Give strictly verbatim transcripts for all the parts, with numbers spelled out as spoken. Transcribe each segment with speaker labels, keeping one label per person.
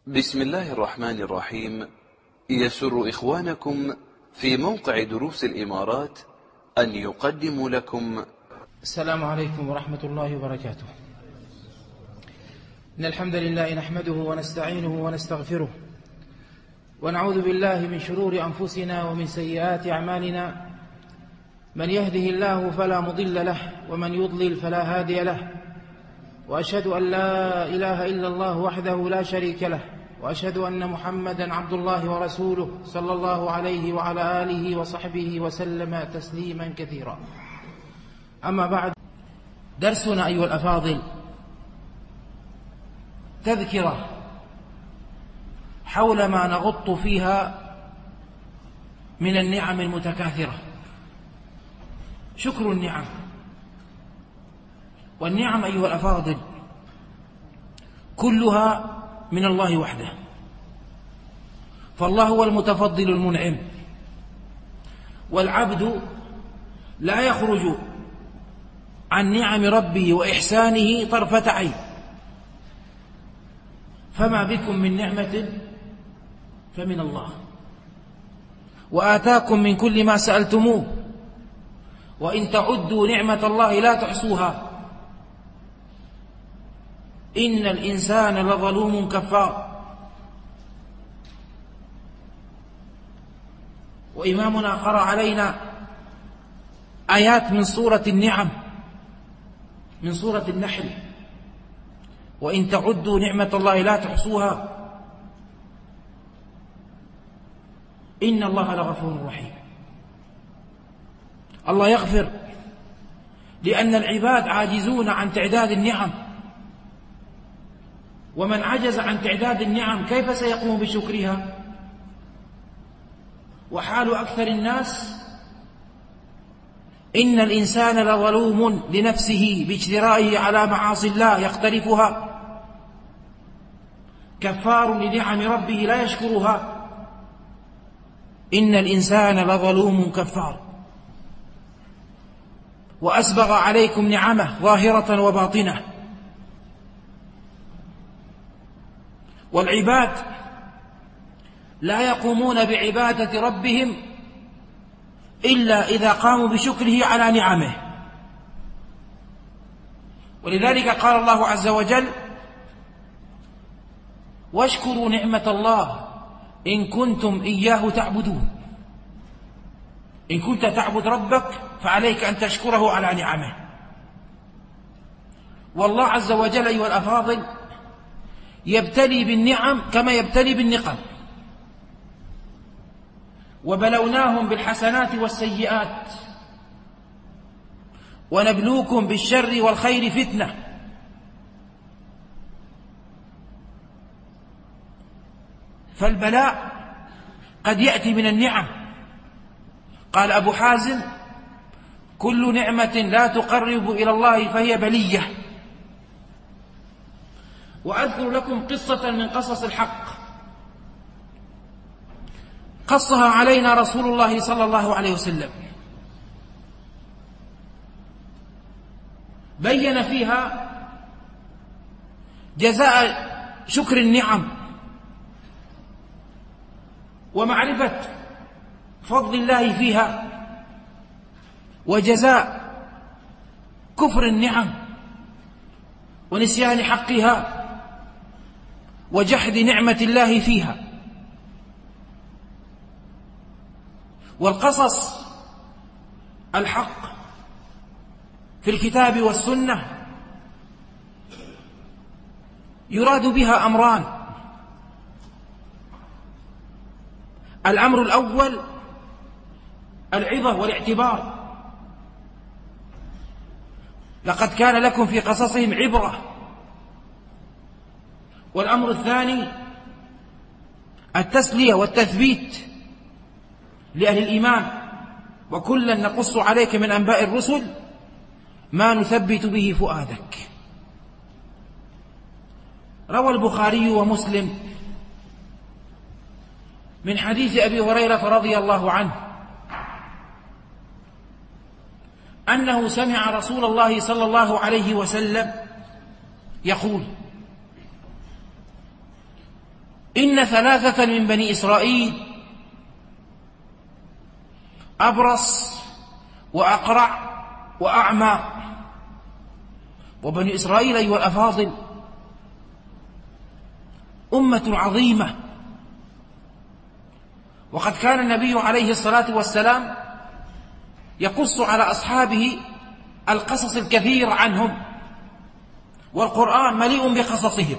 Speaker 1: بسم الله الرحمن الرحيم. يسر إخوانكم في موقع دروس الإمارات أن يقدموا لكم
Speaker 2: السلام عليكم ورحمة الله وبركاته. إن الحمد لله نحمده ونستعينه ونستغفره ونعوذ بالله من شرور أنفسنا ومن سيئات أعمالنا. من يهده الله فلا مضل له ومن يضلل فلا هادي له، وأشهد أن لا إله إلا الله وحده لا شريك له، وأشهد أن محمدا عبد الله ورسوله صلى الله عليه وعلى آله وصحبه وسلم تسليما كثيرا. أما بعد، درسنا أيها الأفاضل تذكرة حول ما نغط فيها من النعم المتكاثرة. شكر النعم. والنعم أيها الأفاضل كلها من الله وحده، فالله هو المتفضل المنعم، والعبد لا يخرج عن نعم ربه وإحسانه طرفة عين. فما بكم من نعمة فمن الله، وآتاكم من كل ما سألتموه، وإن تعدوا نعمة الله لا تحصوها، إن الإنسان لظلوم كفار. وإمامنا قرأ علينا آيات من سورة النعم، من سورة النحل: وإن تعدوا نعمة الله لا تحصوها إن الله لغفور رحيم. الله يغفر لأن العباد عاجزون عن تعداد النعم، ومن عجز عن تعداد النعم كيف سيقوم بشكرها؟ وحال أكثر الناس إن الإنسان لظلوم لنفسه باجترائه على معاصي الله يقترفها، كفار لنعم ربه لا يشكرها. إن الإنسان لظلوم كفار. وأسبغ عليكم نعمه ظاهرة وباطنة. والعباد لا يقومون بعبادة ربهم إلا إذا قاموا بشكره على نعمه. ولذلك قال الله عز وجل: واشكروا نعمة الله إن كنتم إياه تعبدون. إن كنت تعبد ربك فعليك أن تشكره على نعمه. والله عز وجل أيها الأفاضل يبتلي بالنعم كما يبتلي بالنقم. وبلوناهم بالحسنات والسيئات ونبلوكم بالشر والخير فتنة. فالبلاء قد يأتي من النعم. قال أبو حازم: كل نعمة لا تقرب إلى الله فهي بلية. وأذكر لكم قصة من قصص الحق قصها علينا رسول الله صلى الله عليه وسلم، بين فيها جزاء شكر النعم ومعرفة فضل الله فيها، وجزاء كفر النعم ونسيان حقها وجحد نعمة الله فيها. والقصص الحق في الكتاب والسنة يراد بها أمران: الأمر الأول العظة والاعتبار. لقد كان لكم في قصصهم عبرة. والأمر الثاني التسلية والتثبيت لأهل الإيمان: وكلا نقص عليك من أنباء الرسل ما نثبت به فؤادك. روى البخاري ومسلم من حديث أبي هريرة رضي الله عنه أنه سمع رسول الله صلى الله عليه وسلم يقول: إن ثلاثة من بني إسرائيل أبرص وأقرع وأعمى. وبني إسرائيل أيها الأفاضل أمة عظيمة، وقد كان النبي عليه الصلاة والسلام يقص على أصحابه القصص الكثير عنهم، والقرآن مليء بقصصهم،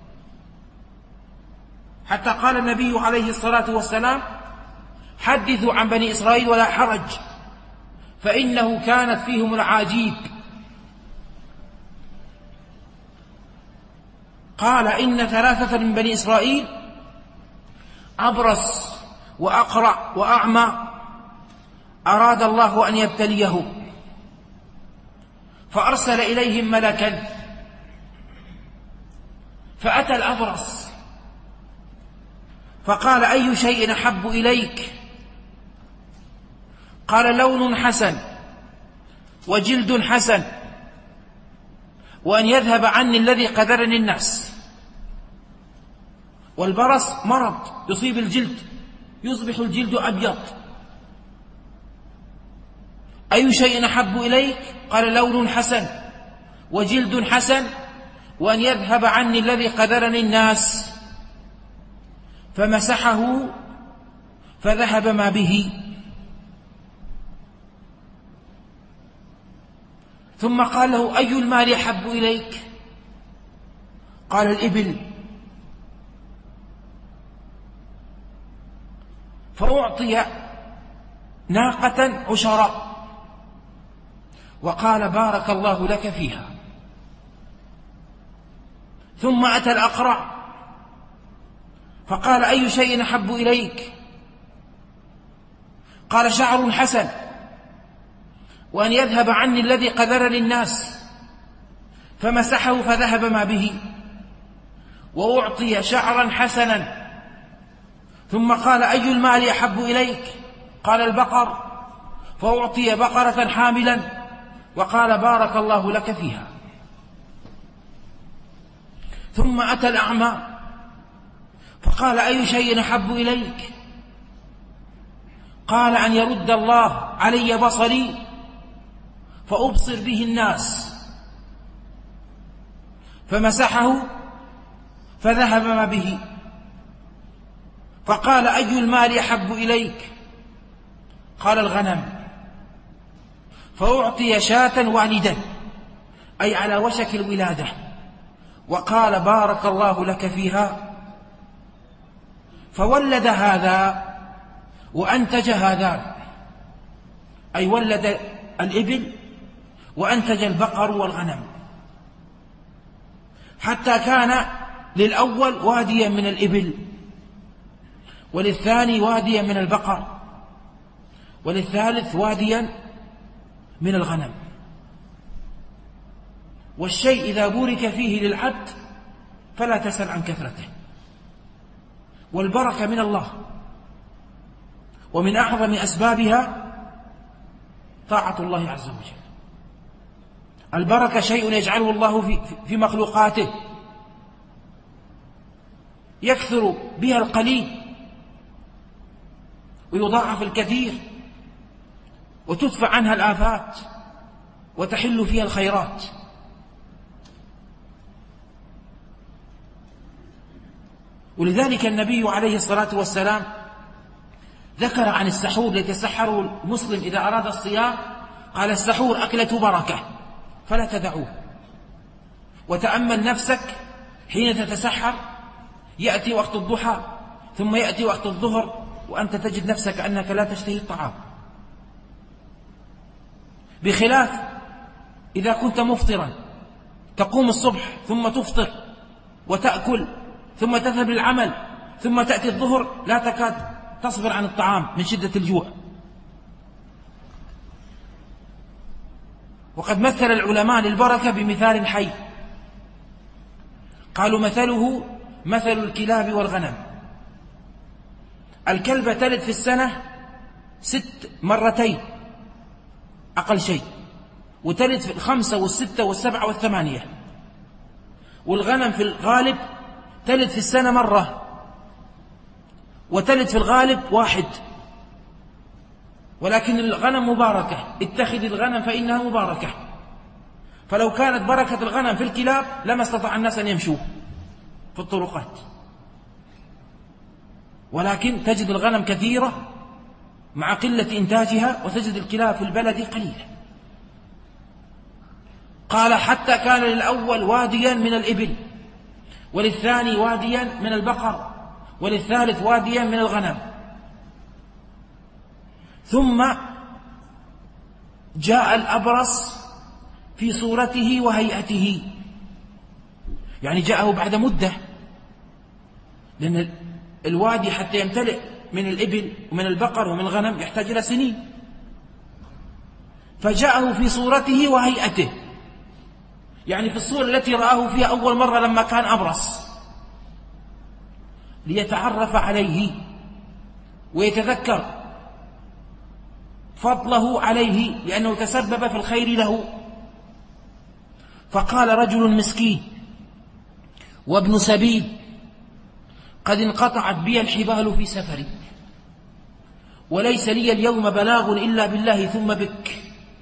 Speaker 2: حتى قال النبي عليه الصلاة والسلام: حدثوا عن بني إسرائيل ولا حرج، فإنه كانت فيهم العاجيب. قال: إن ثلاثة من بني إسرائيل أبرص وأقرع وأعمى أراد الله أن يبتليه، فأرسل إليهم ملكا، فأتى الأبرص فقال: أي شيء أحب إليك؟ قال: لون حسن وجلد حسن، وأن يذهب عني الذي قدرني الناس. والبرص مرض يصيب الجلد، يصبح الجلد أبيض. أي شيء أحب إليك؟ قال: لون حسن وجلد حسن، وأن يذهب عني الذي قدرني الناس. فمسحه فذهب ما به. ثم قال له: أي المال أحب إليك؟ قال: الإبل. فأعطي ناقة عشراء، وقال: بارك الله لك فيها. ثم أتى الأقرع فقال: أي شيء أحب إليك؟ قال: شعر حسن، وأن يذهب عني الذي قدرني الناس. فمسحه فذهب ما به. وأعطي شعرا حسنا. ثم قال: أي المال أحب إليك؟ قال: البقر. فأعطي بقرة حاملا، وقال: بارك الله لك فيها. ثم أتى الأعمى فقال: أي شيء أحب إليك؟ قال: أن يرد الله علي بصري فأبصر به الناس. فمسحه فذهب ما به. فقال: أي المال أحب إليك؟ قال: الغنم. فأعطي شاة والدا، أي على وشك الولادة، وقال: بارك الله لك فيها. فولد هذا وأنتج هذا، أي ولد الإبل وأنتج البقر والغنم، حتى كان للأول واديا من الإبل، وللثاني واديا من البقر، وللثالث واديا من الغنم. والشيء إذا بورك فيه للعبد فلا تسأل عن كثرته. والبركة من الله، ومن أعظم أسبابها طاعة الله عز وجل. البركة شيء يجعله الله في, في مخلوقاته، يكثر بها القليل ويضاعف الكثير، وتدفع عنها الآفات وتحل فيها الخيرات. ولذلك النبي عليه الصلاة والسلام ذكر عن السحور الذي يتسحره المسلم إذا أراد الصيام، قال: السحور أكلة بركة فلا تدعوه. وتأمل نفسك حين تتسحر، يأتي وقت الضحى ثم يأتي وقت الظهر وأنت تجد نفسك أنك لا تشتهي الطعام، بخلاف إذا كنت مفطرا تقوم الصبح ثم تفطر وتأكل ثم تذهب للعمل ثم تأتي الظهر لا تكاد تصبر عن الطعام من شدة الجوع. وقد مثل العلماء للبركة بمثال حي، قالوا: مثله مثل الكلاب والغنم. الكلبة تلد في السنة ست مرتين أقل شيء، وتلد في الخمسة والستة والسبعة والثمانية. والغنم في الغالب تلد في السنة مرة، وتلد في الغالب واحد، ولكن الغنم مباركة، اتخذ الغنم فإنها مباركة. فلو كانت بركة الغنم في الكلاب لما استطاع الناس أن يمشوا في الطرقات، ولكن تجد الغنم كثيرة مع قلة إنتاجها، وتجد الكلاب في البلد قليلة. قال حتى كان للأول واديا من الإبل، وللثاني واديا من البقر، وللثالث واديا من الغنم. ثم جاء الأبرص في صورته وهيئته، يعني جاءه بعد مدة، لأن الوادي حتى يمتلئ من الإبل ومن البقر ومن الغنم يحتاج إلى سنين. فجاءه في صورته وهيئته، يعني في الصورة التي رآه فيها أول مرة لما كان أبرص، ليتعرف عليه ويتذكر فضله عليه لأنه تسبب في الخير له. فقال رجل مسكين وابن سبيل قد انقطعت بي الحبال في سفري، وليس لي اليوم بلاغ إلا بالله ثم بك،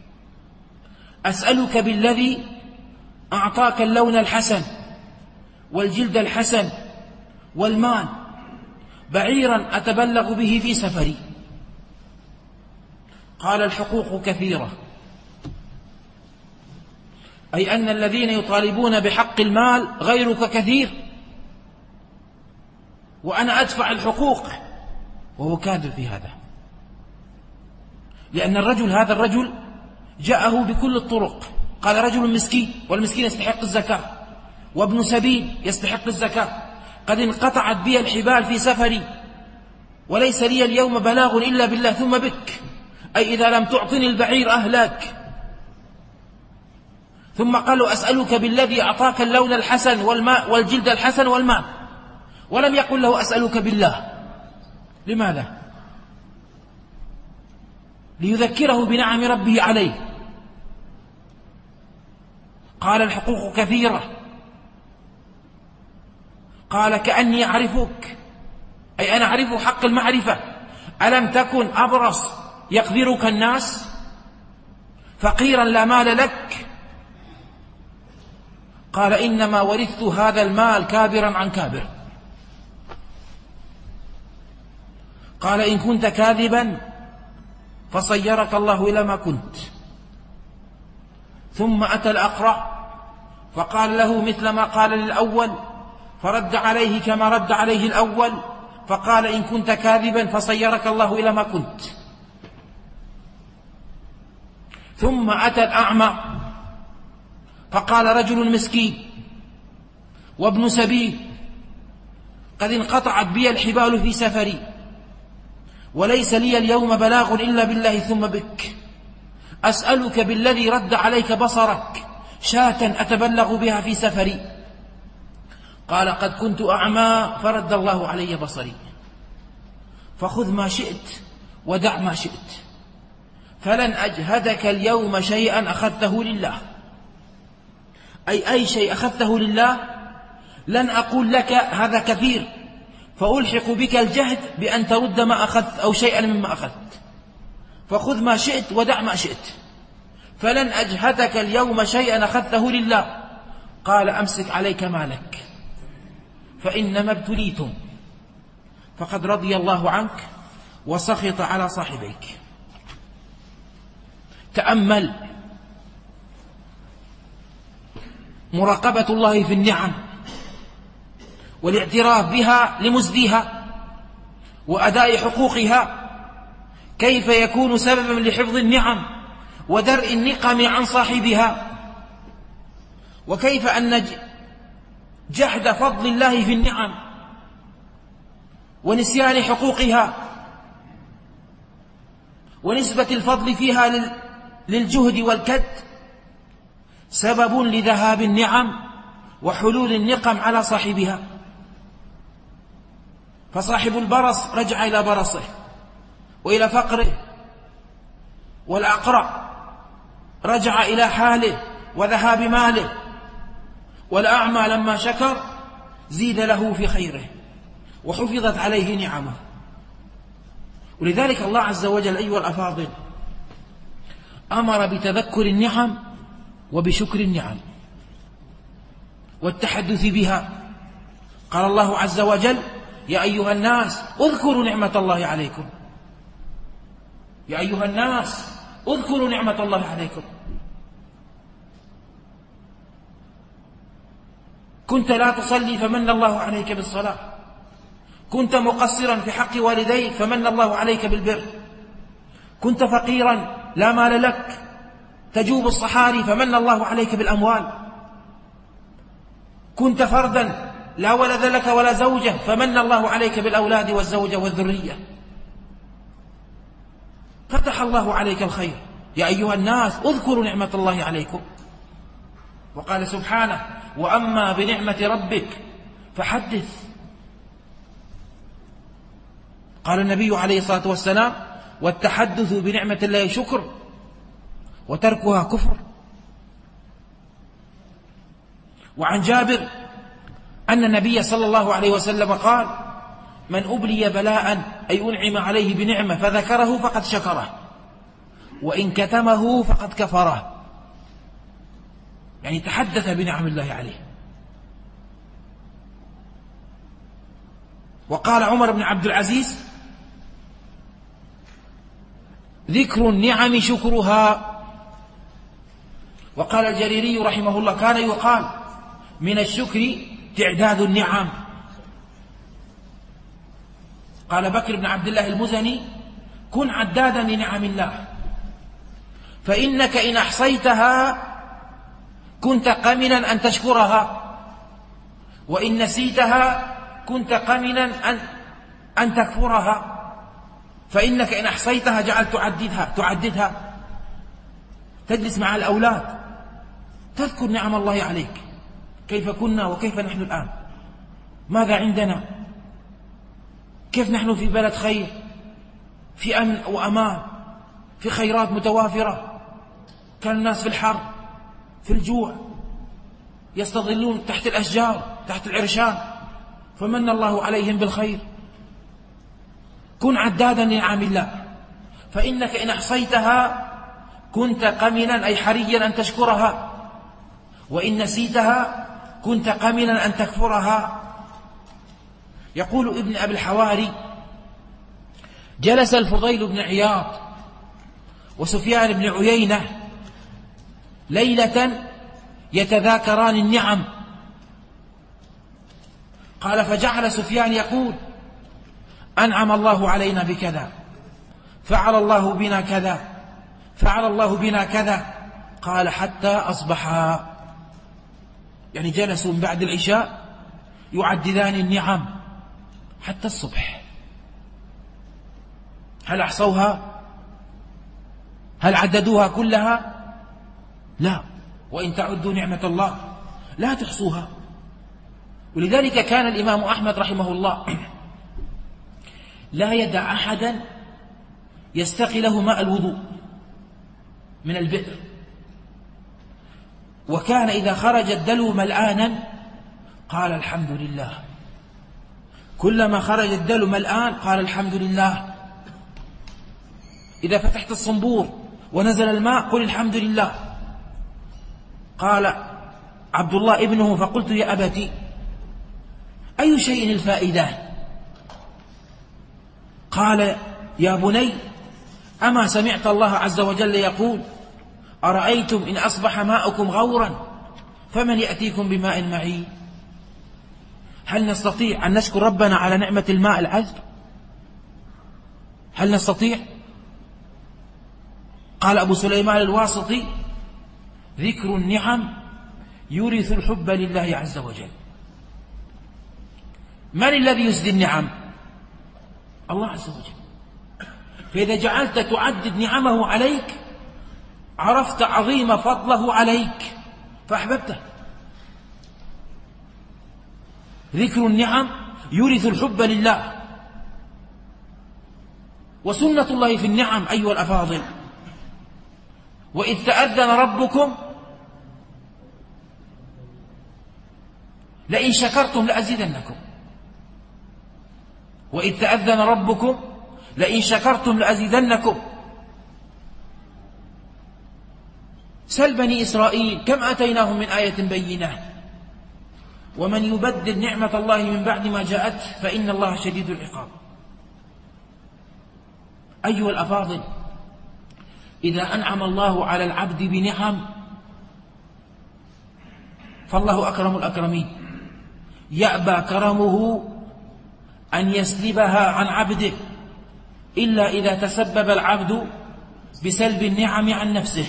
Speaker 2: أسألك بالذي أعطاك اللون الحسن والجلد الحسن والمال بعيرا أتبلغ به في سفري. قال الحقوق كثيرة، أي أن الذين يطالبون بحق المال غيرك كثير، وأنا أدفع الحقوق. وهو كاذب في هذا، لأن الرجل هذا الرجل جاءه بكل الطرق. قال رجل مسكين، والمسكين يستحق الزكاة، وابن سبيل يستحق الزكاة، قد انقطعت بي الحبال في سفري، وليس لي اليوم بلاغ إلا بالله ثم بك، أي إذا لم تعطني البعير أهلاك. ثم قالوا أسألك بالذي أعطاك اللون الحسن والماء والجلد الحسن والماء، ولم يقل له أسألك بالله. لماذا؟ ليذكره بنعم ربه عليه. قال الحقوق كثيرة. قال كأني أعرفك، أي أنا أعرف حق المعرفة. ألم تكن أبرص يقدرك الناس فقيرا لا مال لك؟ قال إنما ورثت هذا المال كابرا عن كابر. قال إن كنت كاذبا فصيرك الله إلى ما كنت. ثم أتى الأقرع فقال له مثل ما قال للأول، فرد عليه كما رد عليه الأول، فقال إن كنت كاذبا فصيرك الله إلى ما كنت. ثم أتى الأعمى فقال رجل مسكين وابن سبيل قد انقطعت بي الحبال في سفري، وليس لي اليوم بلاغ إلا بالله ثم بك، أسألك بالذي رد عليك بصرك شاة أتبلغ بها في سفري. قال قد كنت أعمى فرد الله علي بصري، فخذ ما شئت ودع ما شئت، فلن أجهدك اليوم شيئا أخذته لله، أي أي شيء أخذته لله لن أقول لك هذا كثير فألحق بك الجهد بأن ترد ما أخذت أو شيئا مما أخذت، فخذ ما شئت ودع ما شئت، فلن أجهدك اليوم شيئا أخذته لله. قال أمسك عليك مالك فإنما ابتليتم، فقد رضي الله عنك وسخط على صاحبيك. تأمل مراقبة الله في النعم والاعتراف بها لمزديها وأداء حقوقها، كيف يكون سببا لحفظ النعم ودرء النقم عن صاحبها، وكيف أن جحد فضل الله في النعم ونسيان حقوقها ونسبة الفضل فيها للجهد والكد سبب لذهاب النعم وحلول النقم على صاحبها. فصاحب البرص رجع إلى برصه وإلى فقره، والأقرع رجع إلى حاله وذهاب ماله، والأعمى لما شكر زيد له في خيره وحفظت عليه نعمه. ولذلك الله عز وجل أيها الأفاضل أمر بتذكر النعم وبشكر النعم والتحدث بها. قال الله عز وجل: يا أيها الناس اذكروا نعمة الله عليكم. يا أيها الناس اذكروا نعمة الله عليكم. كنت لا تصلي فمن الله عليك بالصلاة، كنت مقصرا في حق والديك فمن الله عليك بالبر، كنت فقيرا لا مال لك تجوب الصحاري فمن الله عليك بالأموال، كنت فردا لا ولد لك ولا زوجة فمن الله عليك بالأولاد والزوجة والذرية. فتح الله عليك الخير. يا أيها الناس اذكروا نعمة الله عليكم. وقال سبحانه: وأما بنعمة ربك فحدث. قال النبي عليه الصلاة والسلام: والتحدث بنعمة الله شكر وتركها كفر. وعن جابر أن النبي صلى الله عليه وسلم قال: من أبلي بلاء أي أنعم عليه بنعمة فذكره فقد شكره، وإن كتمه فقد كفره. يعني تحدث بنعم الله عليه. وقال عمر بن عبد العزيز: ذكر النعم شكرها. وقال الجريري رحمه الله: كان يقال من الشكر تعداد النعم. قال بكر بن عبد الله المزني: كن عدادا لنعم الله، فإنك إن أحصيتها كنت قمنا أن تشكرها، وإن نسيتها كنت قمنا أن, أن تكفرها، فإنك إن أحصيتها جعلت تعددها تعددها تجلس مع الأولاد تذكر نعم الله عليك، كيف كنا وكيف نحن الآن، ماذا عندنا، كيف نحن في بلد خير، في أمن وأمان، في خيرات متوافرة. كان الناس في الحر في الجوع يستظلون تحت الأشجار تحت العرشان، فمن الله عليهم بالخير. كن عدادا لنعم الله، فإنك إن أحصيتها كنت قمنا أي حريا أن تشكرها، وإن نسيتها كنت قمنا أن تكفرها. يقول ابن أبي الحواري: جلس الفضيل بن عياض وسفيان بن عيينة ليلة يتذاكران النعم. قال: فجعل سفيان يقول: أنعم الله علينا بكذا، فعل الله بنا كذا، فعل الله بنا كذا. قال: حتى أصبحا، يعني جلسوا من بعد العشاء يعددان النعم حتى الصبح. هل أحصوها؟ هل عددوها كلها؟ لا. وإن تعدوا نعمة الله لا تحصوها. ولذلك كان الإمام أحمد رحمه الله لا يدع أحدا يستقي له ماء الوضوء من البئر، وكان إذا خرج الدلو ملآنا قال: الحمد لله. كلما خرج الدلو ملآن قال: الحمد لله. إذا فتحت الصنبور ونزل الماء قل: الحمد لله. قال عبد الله ابنه: فقلت يا أبتي أي شيء الفائدة؟ قال: يا بني أما سمعت الله عز وجل يقول: أرأيتم إن أصبح ماؤكم غورا فمن يأتيكم بماء معين؟ هل نستطيع أن نشكر ربنا على نعمة الماء العذب؟ هل نستطيع؟ قال أبو سليمان الواسطي: ذكر النعم يورث الحب لله عز وجل. من الذي يسدي النعم؟ الله عز وجل. فإذا جعلت تعدد نعمه عليك عرفت عظيم فضله عليك فأحببته. ذكر النعم يورث الحب لله. وسنة الله في النعم أيها الأفاضل: وإذ تأذن ربكم لئن شكرتم لأزيدنكم. وإذ تأذن ربكم لئن شكرتم لأزيدنكم. سل بني إسرائيل كم آتيناهم من آية بينة، ومن يبدل نعمة الله من بعد ما جاءته فإن الله شديد العقاب. أيها الأفاضل، إذا أنعم الله على العبد بنعم فالله أكرم الأكرمين، يأبى كرمه أن يسلبها عن عبده إلا إذا تسبب العبد بسلب النعم عن نفسه.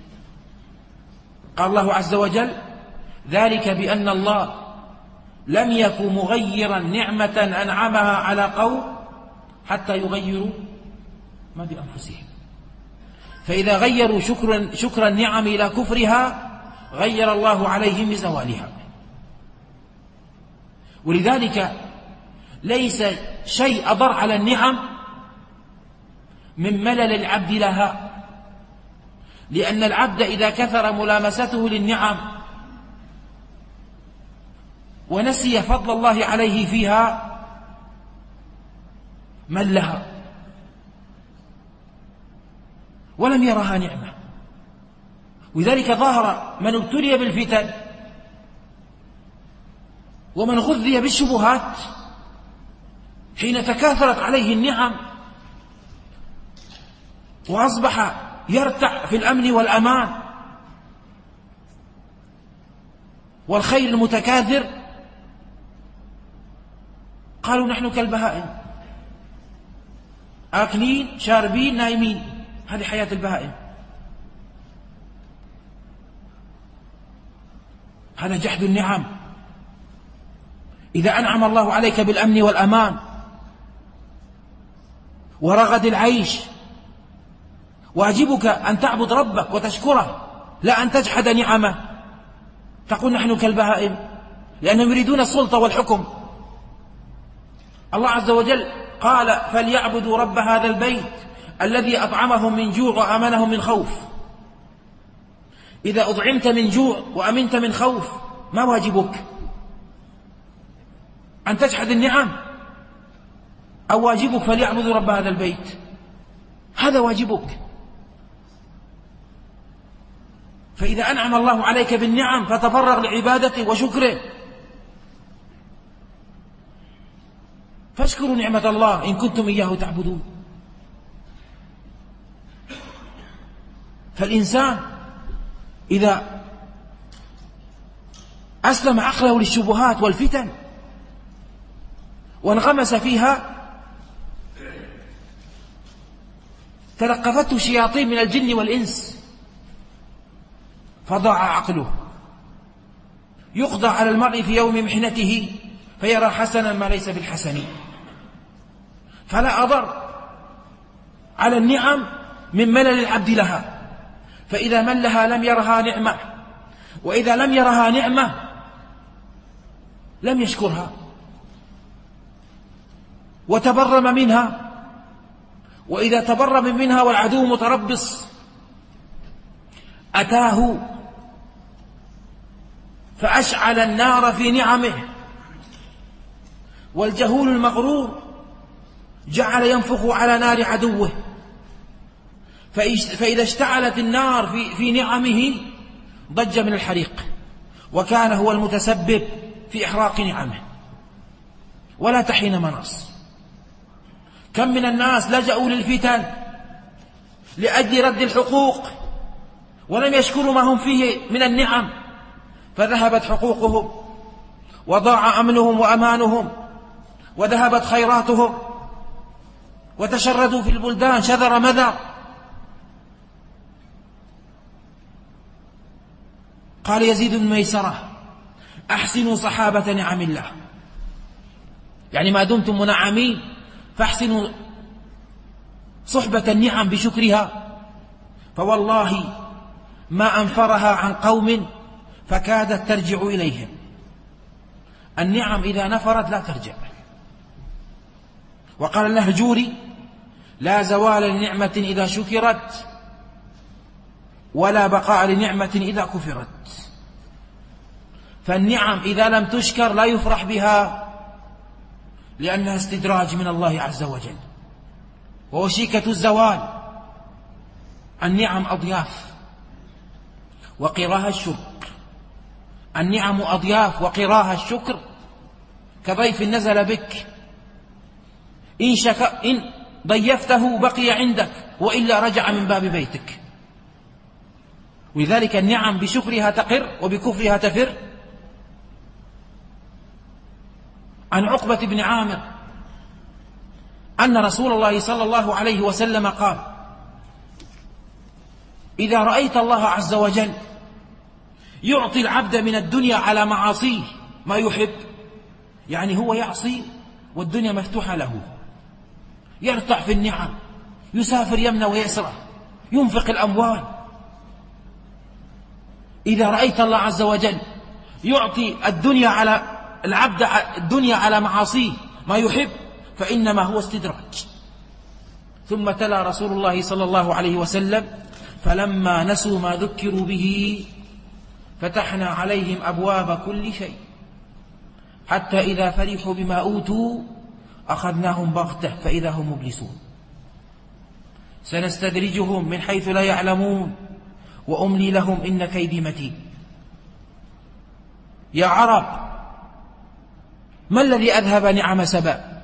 Speaker 2: قال الله عز وجل: ذلك بأن الله لم يكن مغيرا نعمة أنعمها على قوم حتى يغيروا ما بأنفسهم. فإذا غيروا شكر, شكر النعم إلى كفرها غير الله عليهم بزوالها. ولذلك ليس شيء أضر على النعم من ملل العبد لها، لأن العبد إذا كثر ملامسته للنعم ونسي فضل الله عليه فيها ملها ولم يرها نعمة. ولذلك ظهر من ابتلي بالفتن ومن غذي بالشبهات حين تكاثرت عليه النعم وأصبح يرتع في الأمن والأمان والخير المتكاثر، قالوا نحن كالبهائم، آكلين شاربين نايمين، هذه حياة البهائم. هذا جحد النعم. إذا أنعم الله عليك بالأمن والأمان ورغد العيش واجبك أن تعبد ربك وتشكره، لا أن تجحد نعمه تقول نحن كالبهائم، لأنهم يريدون السلطة والحكم. الله عز وجل قال: فليعبدوا رب هذا البيت الذي أطعمهم من جوع وأمنهم من خوف. إذا أطعمت من جوع وأمنت من خوف ما واجبك؟ أن تجحد النعم؟ أو واجبك فليعبدوا رب هذا البيت؟ هذا واجبك. فإذا أنعم الله عليك بالنعم فتفرغ لعبادته وشكره، فاشكروا نعمة الله إن كنتم إياه تعبدون. فالإنسان إذا أسلم عقله للشبهات والفتن وانغمس فيها تلقفته شياطين من الجن والإنس فضاع عقله. يقضى على المرء في يوم محنته فيرى حسنا ما ليس بالحسن. فلا أضر على النعم من ملل العبد لها، فإذا ملها لم يرها نعمة، وإذا لم يرها نعمة لم يشكرها وتبرم منها. وإذا تبرم منها والعدو متربص أتاه فأشعل النار في نعمه، والجهول المغرور جعل ينفخ على نار عدوه، فإذا اشتعلت النار في, في نعمه ضج من الحريق، وكان هو المتسبب في إحراق نعمه ولا تحين مناص. كم من الناس لجأوا للفتن لأجل رد الحقوق ولم يشكروا ما هم فيه من النعم، فذهبت حقوقهم وضاع أمنهم وأمانهم وذهبت خيراتهم وتشردوا في البلدان شذر مذر. قال يزيد بن ميسرة: أحسنوا صحابة نعم الله، يعني ما دمتم منعمين فاحسنوا صحبة النعم بشكرها، فوالله ما أنفرها عن قوم فكادت ترجع إليهم. النعم إذا نفرت لا ترجع. وقال النهجوري: لا زوال لنعمة إذا شكرت ولا بقاء لنعمة إذا كفرت. فالنعم إذا لم تشكر لا يفرح بها، لأنها استدراج من الله عز وجل. ووشيكة الزوال. النعم أضياف وقراها الشكر. النعم أضياف وقراها الشكر كضيف نزل بك، إن, شك... إن ضيفته بقي عندك، وإلا رجع من باب بيتك. ولذلك النعم بشكرها تقر وبكفرها تفر. عن عقبة بن عامر أن رسول الله صلى الله عليه وسلم قال: إذا رأيت الله عز وجل يعطي العبد من الدنيا على معاصيه ما يحب، يعني هو يعصي والدنيا مفتوحة له، يرتع في النعم، يسافر يمنى ويسرى، ينفق الأموال. إذا رأيت الله عز وجل يعطي الدنيا على العبد الدنيا على معاصيه ما يحب فإنما هو استدراج. ثم تلا رسول الله صلى الله عليه وسلم: فلما نسوا ما ذكروا به فتحنا عليهم أبواب كل شيء حتى إذا فرحوا بما أوتوا أخذناهم بغتة فإذا هم مبلسون. سنستدرجهم من حيث لا يعلمون وأملي لهم إن كيدي متين. يا عرب، ما الذي أذهب نعم سبأ؟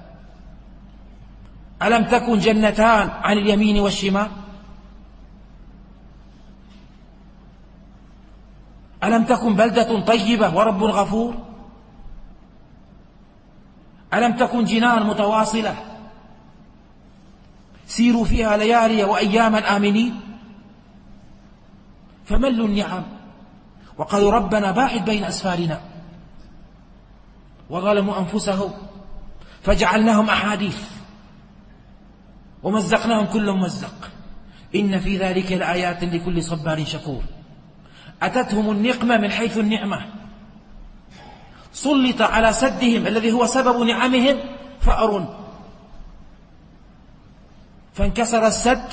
Speaker 2: ألم تكن جنتان عن اليمين والشمال؟ ألم تكن بلدة طيبة ورب غفور؟ ألم تكن جنان متواصلة سيروا فيها ليالي وأياما آمنين؟ فملوا النعم وقالوا ربنا باعد بين أسفارنا، وظلموا أنفسهم فجعلناهم أحاديث ومزقناهم كل ممزق. إن في ذلك لآيات لكل صبار شكور. أتتهم النقمة من حيث النعمة، سلط على سدهم الذي هو سبب نعمهم فأر، فانكسر السد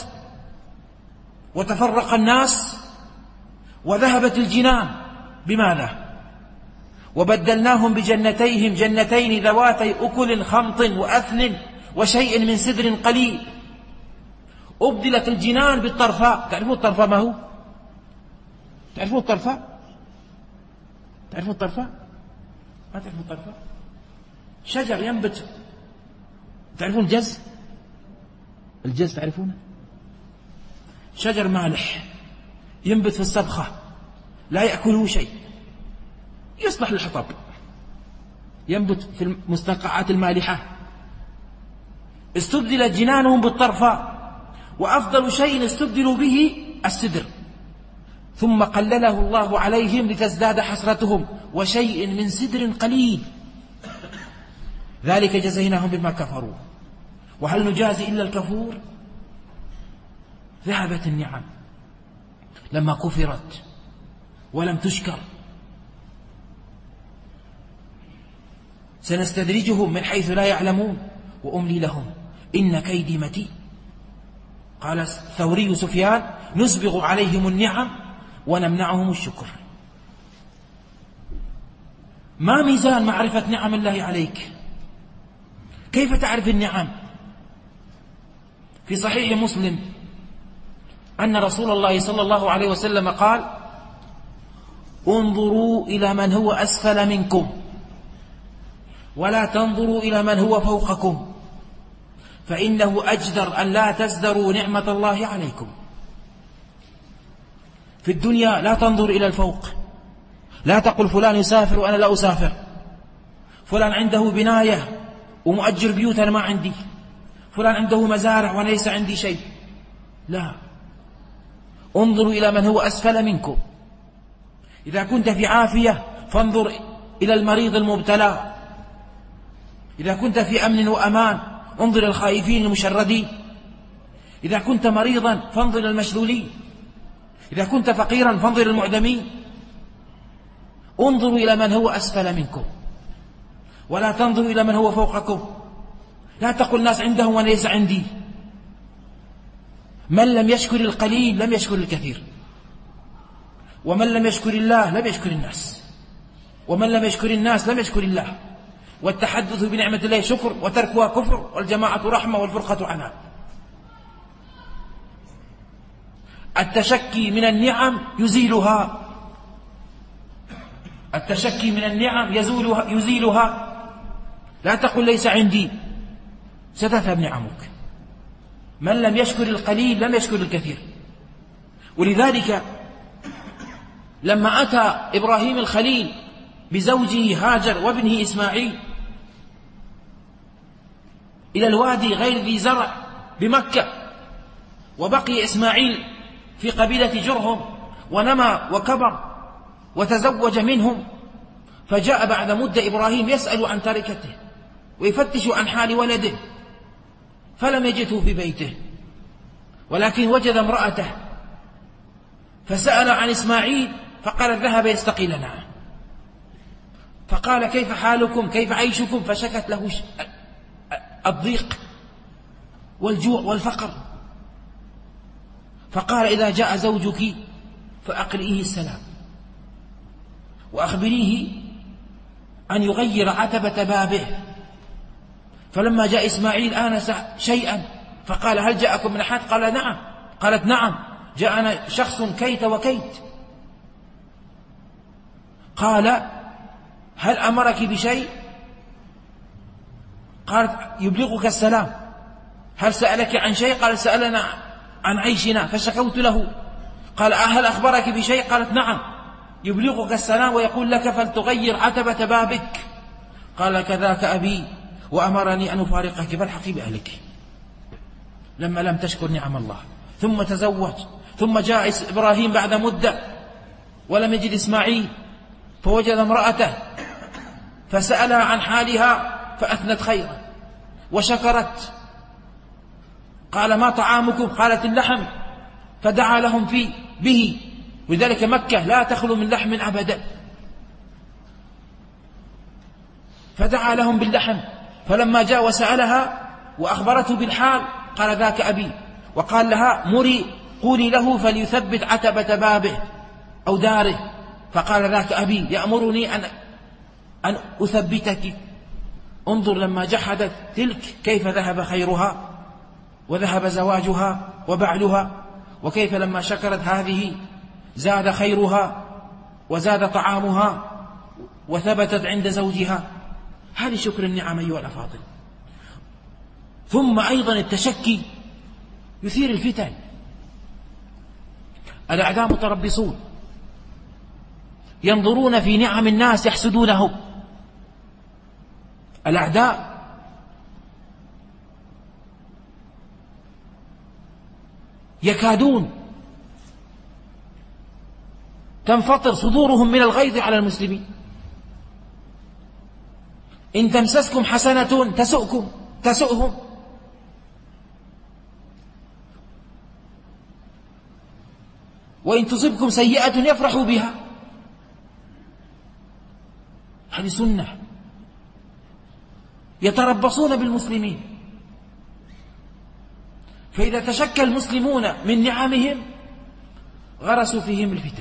Speaker 2: وتفرق الناس وذهبت الجنان. بماذا؟ وبدلناهم بجنتيهم جنتين ذواتي أكل خمط وأثل وشيء من سدر قليل. أبدلت الجنان بالطرفاء. تعرفون الطرفاء ما هو؟ تعرفون الطرفاء؟ تعرفون الطرفاء؟ ما تعرفون الطرفاء؟ شجر ينبت. تعرفون الجز؟ الجز تعرفونه؟ شجر مالح ينبت في السبخة لا يأكله شيء، يصلح للحطب، ينبت في المستنقعات المالحة. استبدلت جنانهم بالطرفاء، وأفضل شيء استبدلوا به السدر، ثم قلله الله عليهم لتزداد حسرتهم، وشيء من سدر قليل. ذلك جزيناهم بما كفروا، وهل نجازي إلا الكفور؟ ذهبت النعم لما كفرت ولم تشكر. سنستدرجهم من حيث لا يعلمون وأملي لهم إن كيدي متين. قال الثوري سفيان: نسبغ عليهم النعم ونمنعهم الشكر. ما ميزان معرفة نعم الله عليك؟ كيف تعرف النعم؟ في صحيح مسلم أن رسول الله صلى الله عليه وسلم قال: انظروا إلى من هو أسفل منكم ولا تنظروا إلى من هو فوقكم، فإنه أجدر أن لا تزدروا نعمة الله عليكم. في الدنيا لا تنظر إلى الفوق، لا تقل فلان يسافر وأنا لا أسافر، فلان عنده بناية ومؤجر بيوت أنا ما عندي، فلان عنده مزارع وأنا ليس عندي شيء. لا، انظروا إلى من هو أسفل منكم. إذا كنت في عافية فانظر إلى المريض المبتلى، إذا كنت في أمن وأمان انظر الخائفين المشردين، إذا كنت مريضا فانظر المشلولين، إذا كنت فقيرا فانظر المعدمين. انظروا إلى من هو أسفل منكم ولا تنظروا إلى من هو فوقكم. لا تقل الناس عندهم وليس عندي. من لم يشكر القليل لم يشكر الكثير، ومن لم يشكر الله لم يشكر الناس، ومن لم يشكر الناس لم يشكر الله. والتحدث بنعمة الله شكر، وتركها كفر، والجماعة رحمة والفرقة عنها. التشكي من النعم يزيلها، التشكي من النعم يزولها يزيلها. لا تقل ليس عندي، ستذهب نعمك. من لم يشكر القليل لم يشكر الكثير. ولذلك لما أتى إبراهيم الخليل بزوجه هاجر وابنه إسماعيل إلى الوادي غير ذي زرع بمكة، وبقي إسماعيل في قبيلة جرهم ونمى وكبر وتزوج منهم، فجاء بعد مدة إبراهيم يسأل عن تركته ويفتش عن حال ولده، فلم يجده في بيته، ولكن وجد امرأته فسأل عن إسماعيل فقال ذهب يستقي لنا. فقال كيف حالكم كيف عيشكم؟ فشكت له الضيق والجوع والفقر. فقال إذا جاء زوجك فأقرئيه السلام وأخبريه أن يغير عتبة بابه. فلما جاء إسماعيل آنس شيئا فقال هل جاءكم من أحد؟ قال نعم. قالت نعم جاءنا شخص كيت وكيت. قال هل أمرك بشيء؟ قالت يبلغك السلام. هل سألك عن شيء؟ قال سألنا عن عيشنا فشكوت له. قال هل أخبرك بشيء؟ قالت نعم يبلغك السلام ويقول لك فلتغير عتبة بابك. قال كذاك أبي وأمرني أن أفارقك فالحقي بأهلك. لما لم تشكر نعم الله. ثم تزوج، ثم جاء إبراهيم بعد مدة ولم يجد إسماعيل، فوجد امرأته فسألها عن حالها فأثنت خيرا وشكرت. قال ما طعامكم؟ قالت اللحم، فدعا لهم فيه به. ولذلك مكة لا تخلو من لحم أبدا، فدعا لهم باللحم. فلما جاء وسألها وأخبرته بالحال قال ذاك أبي، وقال لها مري قولي له فليثبت عتبة بابه أو داره. فقال ذاك أبي يأمرني أن أن أثبتك. انظر لما جحدت تلك كيف ذهب خيرها وذهب زواجها وبعلها، وكيف لما شكرت هذه زاد خيرها وزاد طعامها وثبتت عند زوجها. هذه شكر النعم أيها الأفاضل. ثم أيضا التشكي يثير الفتن. الأعداء متربصون ينظرون في نعم الناس يحسدونه. الأعداء يكادون تنفطر صدورهم من الغيظ على المسلمين. إن تمسسكم حسنة تسؤكم تسؤهم، وإن تصبكم سيئة يفرحوا بها. هذه سنة. يتربصون بالمسلمين، فإذا تشكى المسلمون من نعمهم غرسوا فيهم الفتن.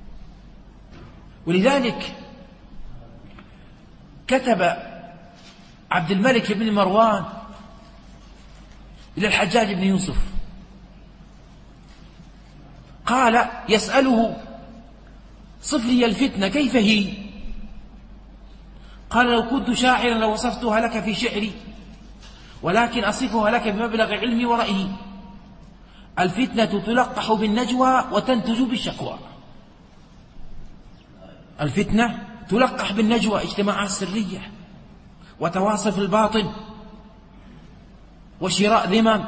Speaker 2: ولذلك كتب عبد الملك بن مروان إلى الحجاج بن يوسف، قال يسأله صف لي الفتنة كيف هي؟ قال لو كنت شاعرا لوصفتها لك في شعري، ولكن أصفها لك بمبلغ علمي ورأيي. الفتنة تلقح بالنجوى وتنتج بالشكوى. الفتنة تلقح بالنجوى، اجتماعات سرية وتواصل في الباطن وشراء ذمم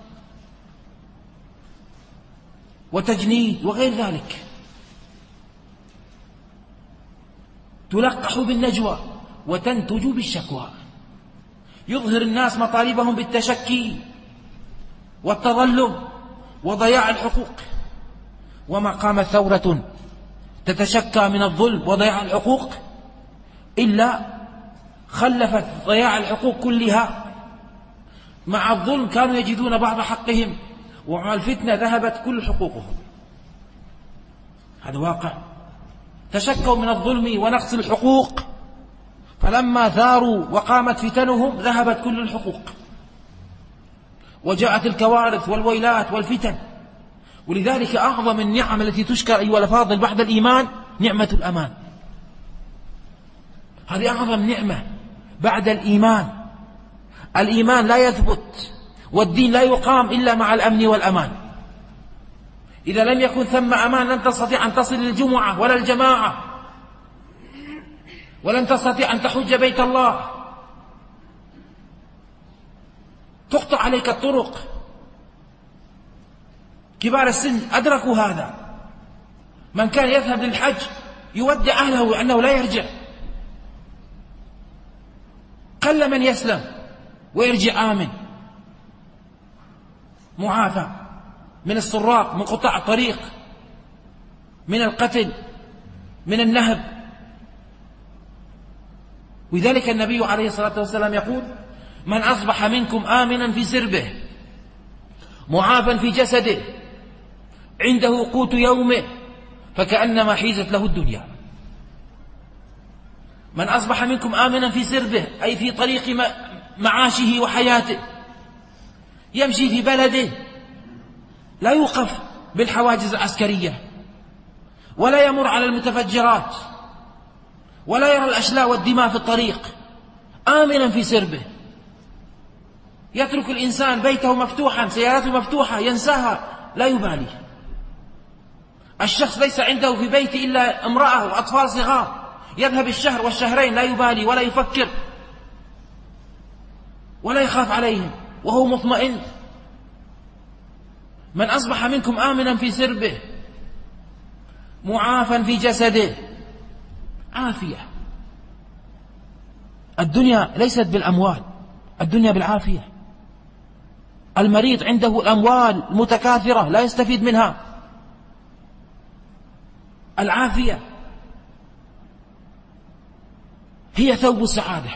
Speaker 2: وتجنيد وغير ذلك. تلقح بالنجوى وتنتج بالشكوى. يظهر الناس مطالبهم بالتشكي والتظلم وضياع الحقوق. وما قامت ثورة تتشكى من الظلم وضياع الحقوق إلا خلفت ضياع الحقوق كلها. مع الظلم كانوا يجدون بعض حقهم، ومع الفتنة ذهبت كل حقوقهم. هذا واقع. تشكوا من الظلم ونقص الحقوق، فلما ثاروا وقامت فتنهم ذهبت كل الحقوق، وجاءت الكوارث والويلات والفتن. ولذلك أعظم النعم التي تشكر أيها الأفاضل بعد الإيمان نعمة الأمان. هذه أعظم نعمة بعد الإيمان. الإيمان لا يثبت والدين لا يقام إلا مع الأمن والأمان. إذا لم يكن ثم أمان لن تستطيع أن تصل للجمعة ولا الجماعة، ولن تستطيع أن تحج بيت الله، تقطع عليك الطرق. كبار السن أدركوا هذا. من كان يذهب للحج يودع أهله أنه لا يرجع. قل من يسلم ويرجع آمن معافى من السراق، من قطاع الطريق، من القتل، من النهب. ولذلك النبي عليه الصلاة والسلام يقول: من أصبح منكم آمنا في سربه معافا في جسده عنده قوت يومه فكأنما حيزت له الدنيا. من أصبح منكم آمنا في سربه أي في طريق معاشه وحياته، يمشي في بلده لا يوقف بالحواجز العسكرية، ولا يمر على المتفجرات، ولا يرى الأشلاء والدماء في الطريق، آمنا في سربه. يترك الإنسان بيته مفتوحا، سيارته مفتوحة، ينساها، لا يبالي. الشخص ليس عنده في بيته إلا امرأة وأطفال صغار، يذهب الشهر والشهرين لا يبالي ولا يفكر ولا يخاف عليهم وهو مطمئن. من أصبح منكم آمنا في سربه معافا في جسده، عافية. الدنيا ليست بالأموال، الدنيا بالعافية. المريض عنده الأموال متكاثرة لا يستفيد منها. العافية هي ثوب السعادة.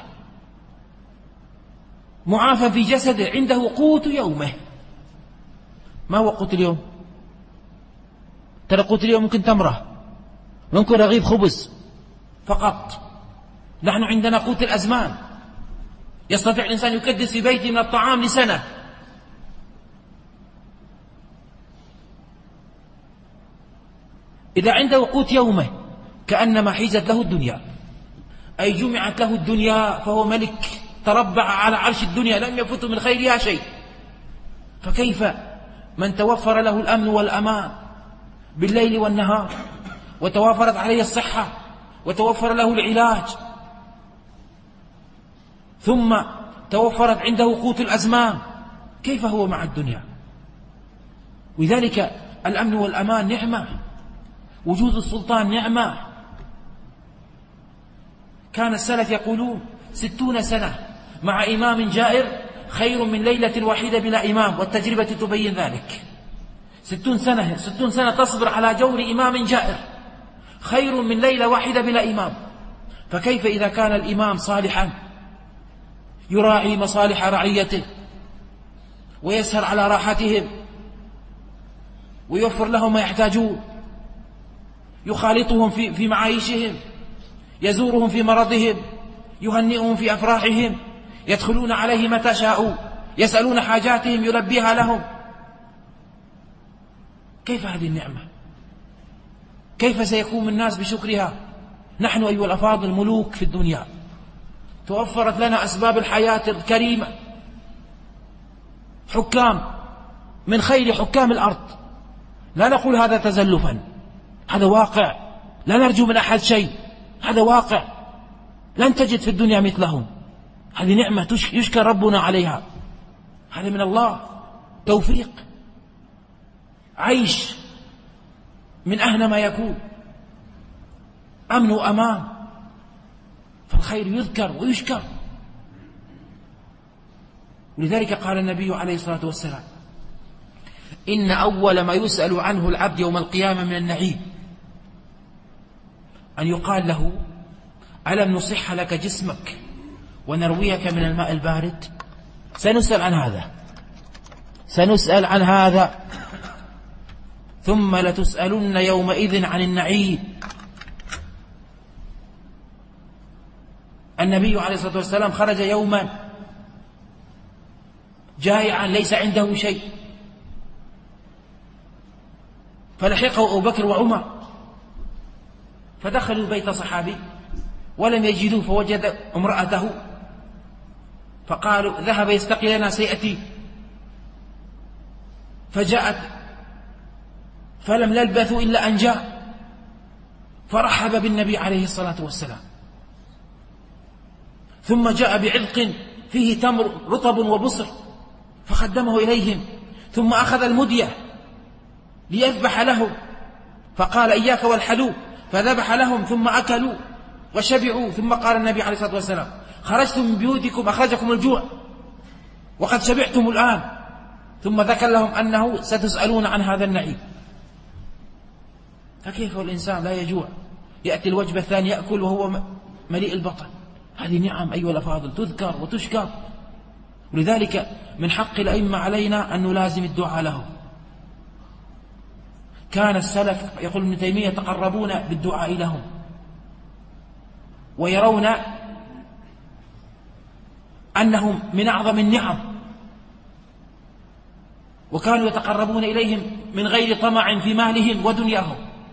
Speaker 2: معافى في جسده عنده قوت يومه. ما هو قوت اليوم؟ ترى قوت اليوم ممكن تمرة، ممكن رغيف خبز فقط. نحن عندنا قوت الأزمان. يستطيع الإنسان يكدس في بيته من الطعام لسنة. إذا عنده قوت يومه كأنما حيزت له الدنيا، أي جمعت له الدنيا، فهو ملك تربع على عرش الدنيا لم يفت من خيرها شيء. فكيف من توفر له الأمن والأمان بالليل والنهار، وتوافرت عليه الصحة، وتوفر له العلاج، ثم توفرت عنده قوت الأزمان، كيف هو مع الدنيا؟ ولذلك الأمن والأمان نعمة، وجود السلطان نعمة. كان السلف يقولون: ستون سنة مع إمام جائر خير من ليلة واحدة بلا إمام، والتجربة تبين ذلك. ستون سنة ستون سنة تصبر على جور إمام جائر خير من ليلة واحدة بلا إمام. فكيف إذا كان الإمام صالحا يراعي مصالح رعيته ويسهر على راحتهم ويوفر لهم ما يحتاجون، يخالطهم في في معايشهم، يزورهم في مرضهم، يهنئهم في أفراحهم، يدخلون عليه متى شاءوا، يسألون حاجاتهم يلبيها لهم. كيف هذه النعمة؟ كيف سيقوم الناس بشكرها؟ نحن أيها الأفاضل ملوك في الدنيا، توفرت لنا أسباب الحياة الكريمة، حكام من خير حكام الأرض. لا نقول هذا تزلفا، هذا واقع، لا نرجو من أحد شيء، هذا واقع، لن تجد في الدنيا مثلهم. هذه نعمة يشكر ربنا عليها، هذا من الله توفيق. عيش من أهنى ما يكون، أمن وأمان، فالخير يذكر ويشكر. ولذلك قال النبي عليه الصلاة والسلام: إن أول ما يسأل عنه العبد يوم القيامة من النعيم أن يقال له: ألم نصح لك جسمك ونرويك من الماء البارد؟ سنسأل عن هذا، سنسأل عن هذا، ثم لتسألن يومئذ عن النعيم. النبي عليه الصلاة والسلام خرج يوما جائعا ليس عنده شيء، فلحقه أبو بكر وعمر، فدخلوا بيت صحابي ولم يجدوه، فوجد امرأته فقالوا ذهب يستقي لنا سيأتي، فجاءت فلم يلبثوا إلا أن جاء فرحب بالنبي عليه الصلاة والسلام، ثم جاء بعذق فيه تمر رطب وبصر فقدمه إليهم، ثم أخذ المدية ليذبح لهم فقال إياك والحلوب، فذبح لهم ثم أكلوا وشبعوا. ثم قال النبي عليه الصلاة والسلام خرجتم من بيوتكم أخرجكم الجوع وقد شبعتم الآن، ثم ذكر لهم أنه ستسألون عن هذا النعيم. فكيف الإنسان لا يجوع يأتي الوجبة الثانية يأكل وهو مليء البطن؟ هذه نعم أيها الأفاضل تذكر وتشكر، ولذلك من حق الأئمة علينا أن نلازم الدعاء لهم. كان السلف يقول ابن تيمية يتقربون بالدعاء لهم ويرون أنهم من أعظم النعم، وكانوا يتقربون إليهم من غير طمع في مالهم ودنياهم،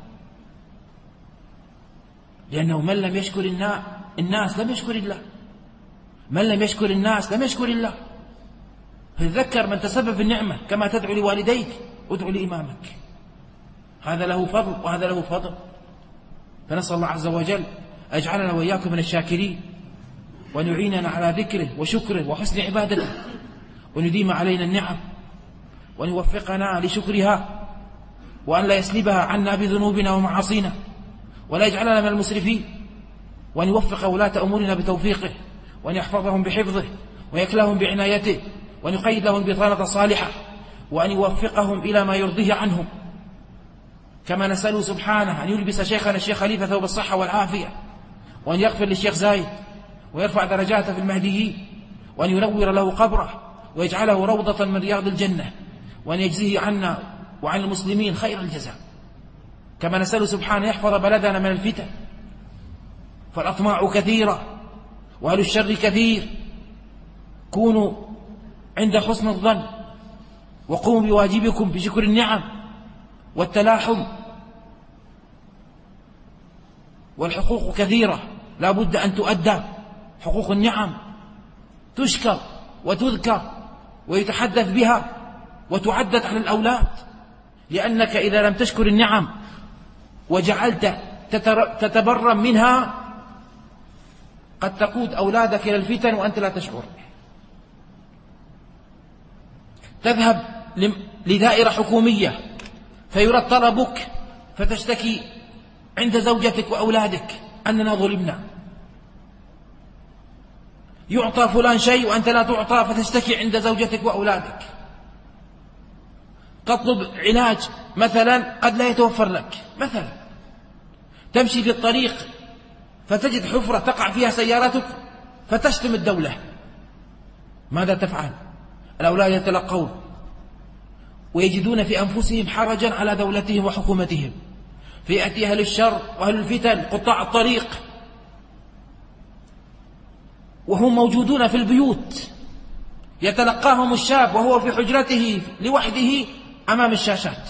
Speaker 2: لأنه من لم يشكر الناس لم يشكر الله، من لم يشكر الناس لم يشكر الله. فتذكر من تسبب في النعمة كما تدعو لوالديك ادعو لإمامك، هذا له فضل وهذا له فضل. فنسأل الله عز وجل أجعلنا وإياكم من الشاكرين، وأن يعيننا على ذكره وشكره وحسن عبادته، وأن يديم علينا النعم، وأن يوفقنا لشكرها، وأن لا يسلبها عنا بذنوبنا ومعاصينا، ولا يجعلنا من المسرفين، وأن يوفق ولاة أمورنا بتوفيقه، وأن يحفظهم بحفظه، ويكلهم بعنايته، وأن يقيد لهم بطانة صالحة، وأن يوفقهم إلى ما يرضيه عنهم. كما نسأله سبحانه أن يلبس شيخنا الشيخ خليفة ثوب الصحة والعافية، وأن يغفر للشيخ زايد ويرفع درجاته في المهديين، وأن ينور له قبره ويجعله روضة من رياض الجنة، وأن يجزيه عنا وعن المسلمين خير الجزاء. كما نسأله سبحانه يحفظ بلدنا من الفتن، فالأطماع كثيرة وأهل الشر كثير. كونوا عند حسن الظن، وقوموا بواجبكم بشكر النعم والتلاحم، والحقوق كثيرة لا بد أن تؤدى. حقوق النعم تشكر وتذكر ويتحدث بها وتعدد على الأولاد، لأنك إذا لم تشكر النعم وجعلت تتبرم منها قد تقود أولادك إلى الفتن وأنت لا تشعر. تذهب لدائرة حكومية فيرد طلبك فتشتكي عند زوجتك وأولادك أننا ظلمنا. يعطى فلان شيء وأنت لا تعطى فتشتكي عند زوجتك وأولادك. تطلب علاج مثلا قد لا يتوفر لك، مثلا تمشي في الطريق فتجد حفرة تقع فيها سيارتك فتشتم الدولة. ماذا تفعل؟ الأولاد يتلقون ويجدون في أنفسهم حرجا على دولتهم وحكومتهم، فيأتي أهل الشر وأهل الفتن قطاع الطريق وهم موجودون في البيوت، يتلقاهم الشاب وهو في حجرته لوحده أمام الشاشات،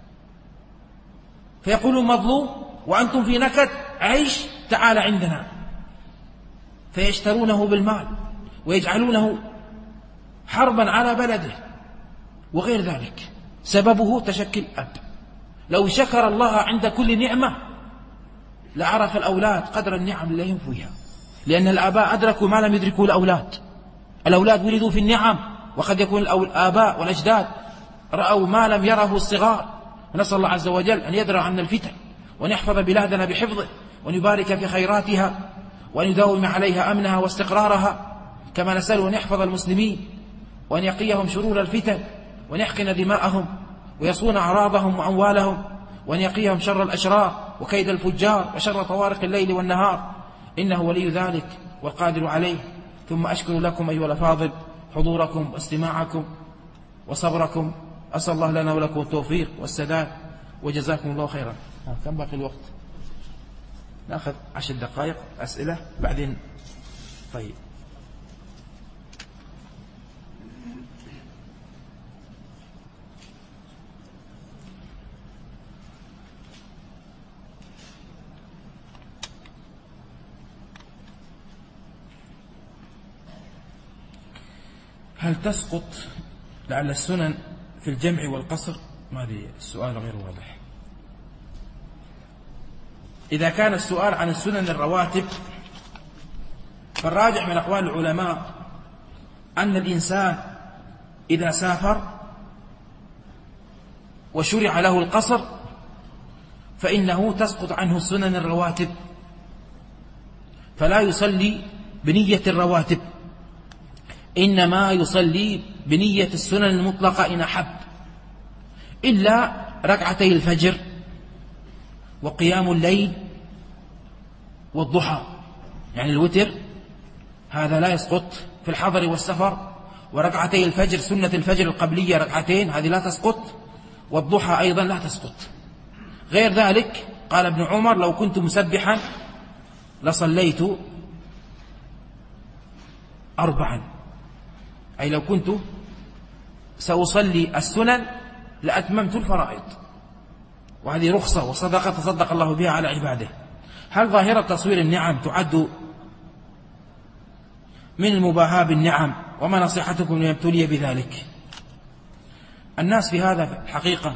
Speaker 2: فيقول مظلوم وأنتم في نكد عيش تعال عندنا، فيشترونه بالمال ويجعلونه حربا على بلده وغير ذلك. سببه تشكل أب. لو شكر الله عند كل نعمة لعرف الأولاد قدر النعم اللي هم فيها، لأن الآباء أدركوا ما لم يدركوا الأولاد. الأولاد ولدوا في النعم، وقد يكون الآباء والأجداد رأوا ما لم يره الصغار. ونسأل الله عز وجل أن يدرع عنا الفتن، وأن يحفظ بلادنا بحفظه، وأن يبارك في خيراتها، وأن يداوم عليها أمنها واستقرارها. كما نسأله أن يحفظ المسلمين وأن يقيهم شرور الفتن، وأن يحقن دماءهم ويصون أعراضهم وأموالهم، وأن يقيهم شر الأشرار وكيد الفجار وشر طوارق الليل والنهار، إنه ولي ذلك والقادر عليه. ثم أشكر لكم أيها الأفاضل حضوركم واستماعكم وصبركم. أسأل الله لنا ولكم التوفيق والسداد، وجزاكم الله خيرا. كم باقي الوقت؟ نأخذ عشر دقائق أسئلة بعدين. طيب هل تسقط لعل السنن في الجمع والقصر؟ ما هذه السؤال غير واضح. إذا كان السؤال عن السنن الرواتب فالراجح من أقوال العلماء أن الإنسان إذا سافر وشرع له القصر فإنه تسقط عنه السنن الرواتب، فلا يصلي بنية الرواتب، إنما يصلي بنية السنن المطلقة إن أحب، إلا ركعتي الفجر وقيام الليل والضحى، يعني الوتر هذا لا يسقط في الحضر والسفر، وركعتي الفجر سنة الفجر القبلية ركعتين هذه لا تسقط، والضحى أيضا لا تسقط. غير ذلك قال ابن عمر: لو كنت مسبحا لصليت أربعا، أي لو كنت سأصلي السنن لأتممت الفرائض، وهذه رخصة وصدقة تصدق الله بها على عباده. هل ظاهرة تصوير النعم تعد من المباهاة بالنعم؟ وما نصيحتكم لمن ابتلي بذلك؟ الناس في هذا الحقيقة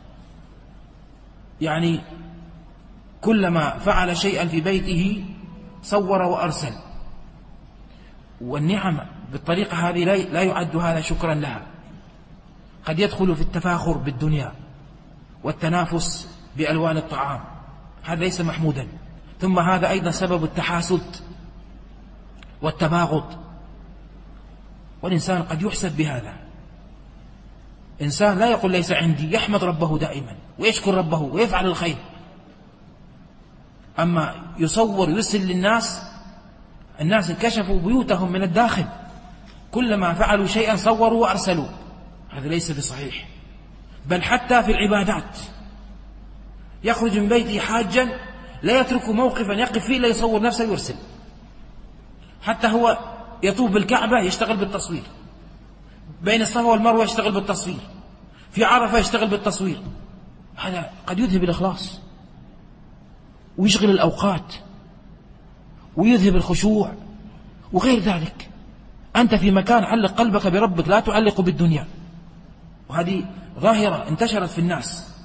Speaker 2: يعني كلما فعل شيئا في بيته صور وأرسل، والنعم بالطريقة هذه لا يعد هذا شكرا لها. قد يدخل في التفاخر بالدنيا والتنافس بألوان الطعام، هذا ليس محمودا. ثم هذا أيضا سبب التحاسد والتباغض، والإنسان قد يحسد بهذا. إنسان لا يقول ليس عندي، يحمد ربه دائما ويشكر ربه ويفعل الخير، أما يصور يرسل للناس. الناس انكشفوا بيوتهم من الداخل، كلما فعلوا شيئا صوروا وأرسلوا، هذا ليس بصحيح. بل حتى في العبادات يخرج من بيته حاجا لا يترك موقفا يقف فيه إلا يصور نفسه ويرسل. حتى هو يطوف بالكعبة يشتغل بالتصوير، بين الصفا والمروة يشتغل بالتصوير، في عرفة يشتغل بالتصوير. هذا قد يذهب الإخلاص ويشغل الأوقات ويذهب الخشوع وغير ذلك. أنت في مكان علق قلبك بربك، لا تعلق بالدنيا، وهذه ظاهرة انتشرت في الناس.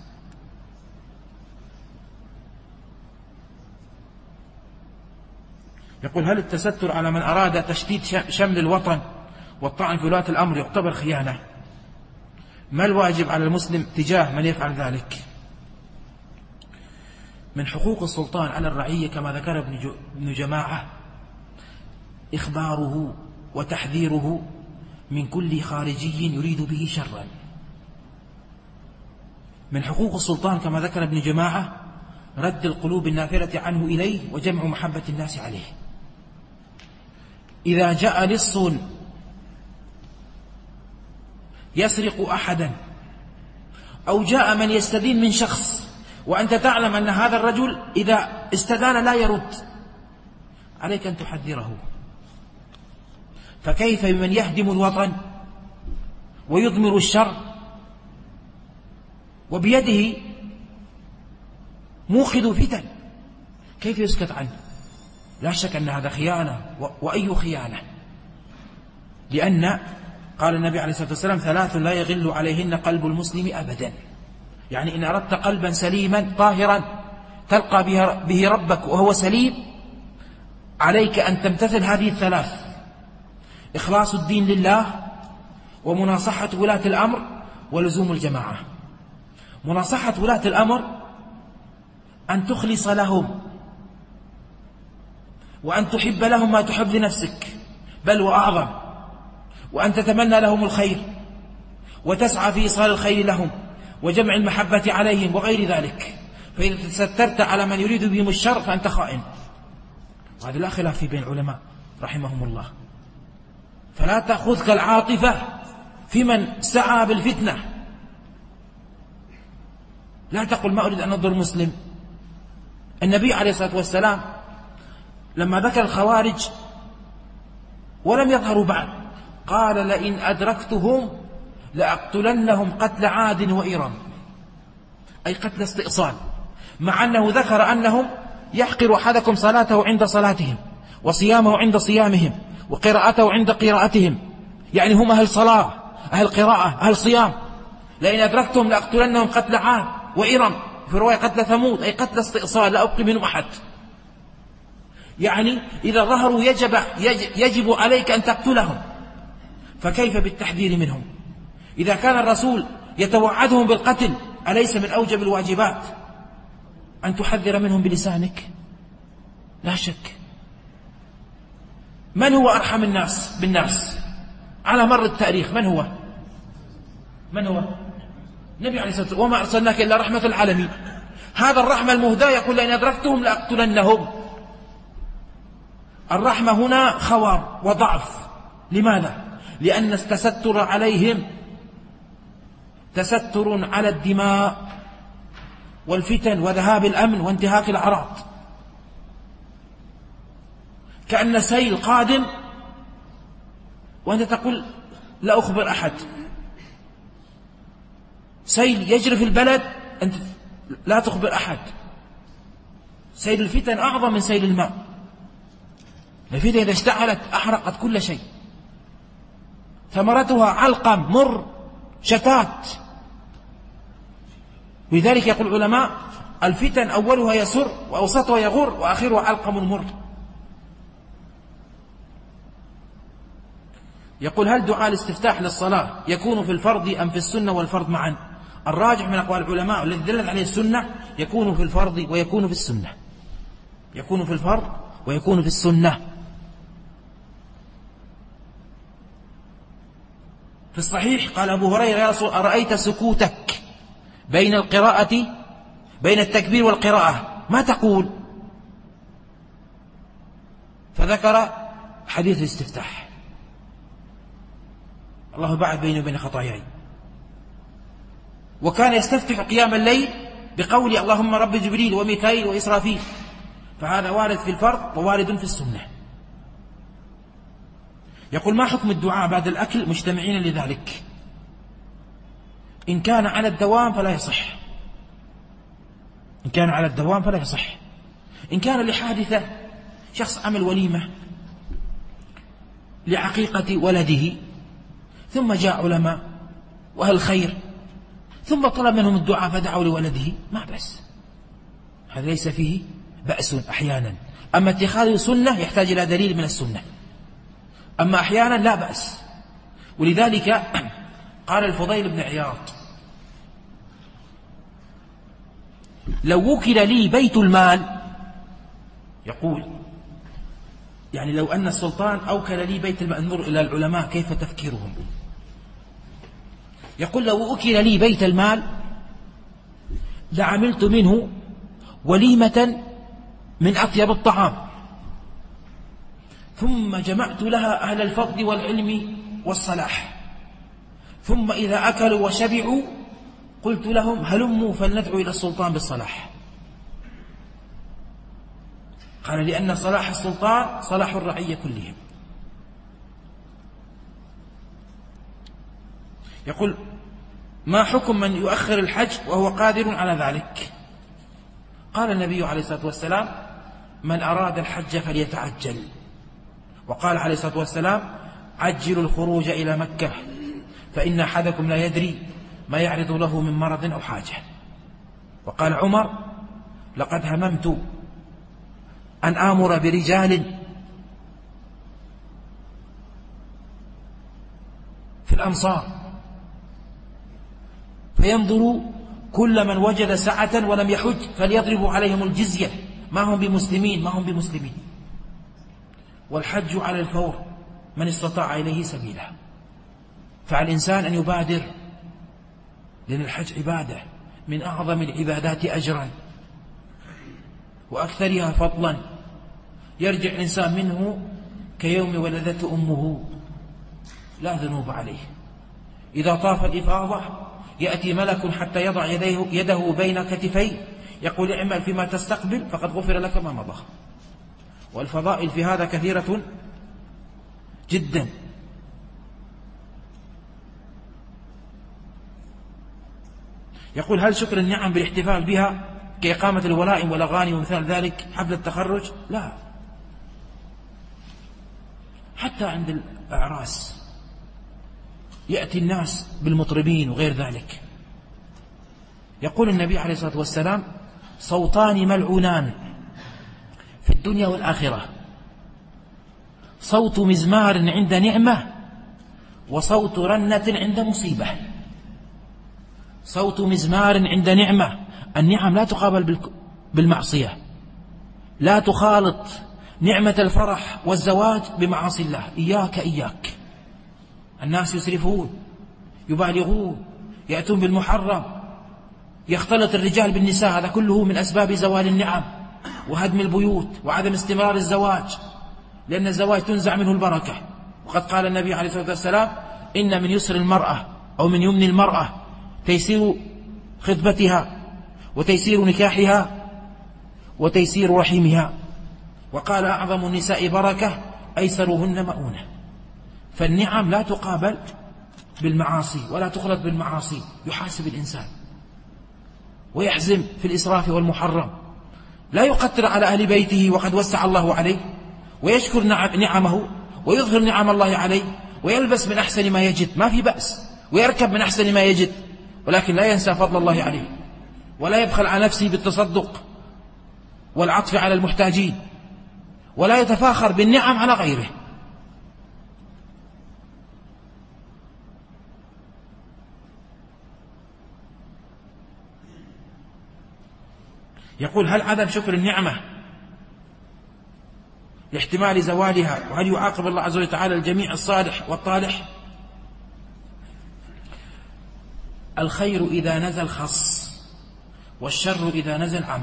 Speaker 2: يقول: هل التستر على من أراد تشتيت شمل الوطن والطعن في ولاة الأمر يعتبر خيانة؟ ما الواجب على المسلم تجاه من يفعل ذلك؟ من حقوق السلطان على الرعية كما ذكر ابن جماعة إخباره وتحذيره من كل خارجي يريد به شرا. من حقوق السلطان كما ذكر ابن جماعة رد القلوب النافرة عنه إليه وجمع محبة الناس عليه. إذا جاء لص يسرق أحدا أو جاء من يستدين من شخص وأنت تعلم أن هذا الرجل إذا استدان لا يرد، عليك أن تحذره. فكيف بمن يهدم الوطن ويضمر الشر وبيده موقد فتن؟ كيف يسكت عنه؟ لا شك أن هذا خيانة، وأي خيانة، لأن قال النبي عليه الصلاة والسلام: ثلاث لا يغل عليهن قلب المسلم أبدا. يعني إن أردت قلبا سليما طاهرا تلقى به ربك وهو سليم، عليك أن تمتثل هذه الثلاث: إخلاص الدين لله، ومناصحة ولاة الأمر، ولزوم الجماعة. مناصحة ولاة الأمر أن تخلص لهم وأن تحب لهم ما تحب لنفسك، بل وأعظم، وأن تتمنى لهم الخير وتسعى في إيصال الخير لهم وجمع المحبة عليهم وغير ذلك. فإذا تسترت على من يريد بهم الشر فأنت خائن، وهذا لا خلاف في بين العلماء رحمهم الله. فلا تأخذك العاطفة في من سعى بالفتنة. لا تقل ما أريد أن أضر مسلم. النبي عليه الصلاة والسلام لما ذكر الخوارج ولم يظهروا بعد قال: لئن أدركتهم لأقتلنهم قتل عاد وإرم، أي قتل استئصال، مع أنه ذكر أنهم يحقر أحدكم صلاته عند صلاتهم، وصيامه عند صيامهم، وقراءته عند قراءتهم، يعني هم أهل صلاة، أهل قراءة، أهل صيام. لئن أدركتهم لأقتلنهم قتل عاد وإرم، في رواية قتل ثمود، أي قتل استئصال، لا أبقي منهم أحد. يعني إذا ظهروا يجب, يجب عليك أن تقتلهم، فكيف بالتحذير منهم؟ إذا كان الرسول يتوعدهم بالقتل، أليس من أوجب الواجبات أن تحذر منهم بلسانك؟ لا شك. من هو أرحم الناس بالناس على مر التاريخ؟ من هو؟ من هو؟ النبي عليه الصلاة والسلام، وما أرسلناك إلا رحمة العالمين. هذا الرحمة المهداة يقول لئن أدركتهم لأقتلنهم. الرحمة هنا خوار وضعف. لماذا؟ لأن التستر عليهم تستر على الدماء والفتن وذهاب الأمن وانتهاك الأعراض. كأن سيل قادم وأنت تقول لا أخبر أحد. سيل يجري في البلد، أنت لا تخبر أحد. سيل الفتن أعظم من سيل الماء. الفتن إذا اشتعلت أحرقت كل شيء، ثمرتها علقم مر شتات. ولذلك يقول العلماء الفتن أولها يسر وأوسطها يغر وآخرها علقم مر. يقول هل دعاء الاستفتاح للصلاة يكون في الفرض أم في السنة والفرض معا؟ الراجح من أقوال العلماء الذي دلت عليه السنة يكون في الفرض ويكون في السنة، يكون في الفرض ويكون في السنة. في الصحيح قال أبو هريرة يا رسول أرأيت سكوتك بين القراءة بين التكبير والقراءة ما تقول؟ فذكر حديث الاستفتاح، الله بعد بيني وبين خطاياي. وكان يستفتح قيام الليل بقول اللهم رب جبريل وميكائيل وإسرافيل، فهذا وارد في الفرض ووارد في السنة. يقول ما حكم الدعاء بعد الأكل مجتمعين لذلك؟ إن كان على الدوام فلا يصح، إن كان على الدوام فلا يصح. إن كان لحادثة، شخص عمل وليمة لعقيقة ولده ثم جاء علماء وأهل خير ثم طلب منهم الدعاء فدعوا لولده، ما بأس، هذا ليس فيه بأس أحيانا. أما اتخاذ سنة يحتاج إلى دليل من السنة، أما أحيانا لا بأس. ولذلك قال الفضيل بن عياض لو وكل لي بيت المال، يقول يعني لو أن السلطان أوكل لي بيت المال، انظر إلى العلماء كيف تفكيرهم. يقول لو أوكل لي بيت المال لعملت منه وليمة من أطيب الطعام، ثم جمعت لها أهل الفضل والعلم والصلاح، ثم إذا أكلوا وشبعوا قلت لهم هلموا فلندعو إلى السلطان بالصلاح. قال لأن صلاح السلطان صلاح الرعية كلهم. يقول ما حكم من يؤخر الحج وهو قادر على ذلك؟ قال النبي عليه الصلاة والسلام من أراد الحج فليتعجل، وقال عليه الصلاة والسلام عجلوا الخروج إلى مكة فإن أحدكم لا يدري ما يعرض له من مرض أو حاجة. وقال عمر لقد هممت أن آمر برجال في الأمصار فينظروا كل من وجد سعة ولم يحج فليضربوا عليهم الجزية، ما هم بمسلمين ما هم بمسلمين والحج على الفور من استطاع إليه سبيلا. فالإنسان أن يبادر، لأن الحج عبادة من أعظم العبادات أجرا وأكثرها فضلا، يرجع الإنسان منه كيوم ولدته أمه لا ذنوب عليه. إذا طاف الإفاضة يأتي ملك حتى يضع يديه, يده بين كتفيه يقول اعمل فيما تستقبل فقد غفر لك ما مضى. والفضائل في هذا كثيرة جدا. يقول هل شكر النعم بالاحتفال بها كإقامة الولائم والأغاني ومثال ذلك حفل التخرج؟ لا، حتى عند الأعراس يأتي الناس بالمطربين وغير ذلك. يقول النبي عليه الصلاة والسلام: صوتان ملعونان في الدنيا والآخرة: صوت مزمار عند نعمة، وصوت رنة عند مصيبة. صوت مزمار عند نعمة، النعم لا تقابل بالمعصية، لا تخالط نعمة الفرح والزواج بمعاصي الله. إياك إياك. الناس يسرفون، يبالغون، يأتون بالمحرم، يختلط الرجال بالنساء، هذا كله من أسباب زوال النعم وهدم البيوت وعدم استمرار الزواج، لأن الزواج تنزع منه البركة. وقد قال النبي عليه الصلاة والسلام: إن من يسر المرأة أو من يمن المرأة تيسير خطبتها وتيسير نكاحها وتيسير رحمها. وقال: أعظم النساء بركة أيسرهن مؤونة. فالنعم لا تقابل بالمعاصي ولا تخلط بالمعاصي. يحاسب الإنسان ويحزم في الإسراف والمحرم، لا يقتر على أهل بيته وقد وسع الله عليه، ويشكر نعمه ويظهر نعم الله عليه، ويلبس من أحسن ما يجد، ما في بأس، ويركب من أحسن ما يجد، ولكن لا ينسى فضل الله عليه، ولا يبخل على نفسه بالتصدق والعطف على المحتاجين، ولا يتفاخر بالنعم على غيره. يقول: هل عدم شكر النعمة لاحتمال زوالها، وهل يعاقب الله عز وجل الجميع الصالح والطالح؟ الخير إذا نزل خص، والشر إذا نزل عم.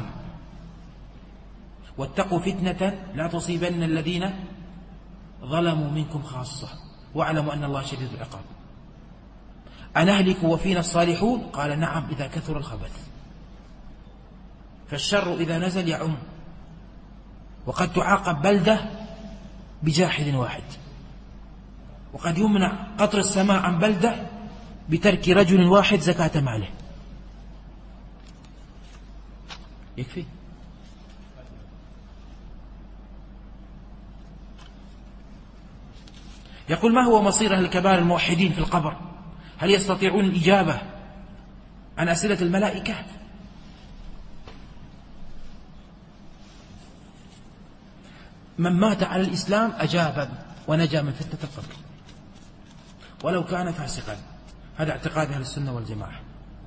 Speaker 2: واتقوا فتنة لا تصيبن الذين ظلموا منكم خاصة، واعلموا أن الله شديد العقاب. أنهلك وفينا الصالحون؟ قال: نعم، إذا كثر الخبث. فالشر إذا نزل يعم، وقد تعاقب بلدة بجاحد واحد، وقد يمنع قطر السماء عن بلدة بترك رجل واحد زكاة ماله. يكفي. يقول: ما هو مصير أهل الكبائر الموحدين في القبر؟ هل يستطيعون الإجابة عن أسئلة الملائكة؟ من مات على الإسلام أجاب ونجا من فتنة القبر ولو كان فاسقا. هذا اعتقاد أهل السنة والجماعة.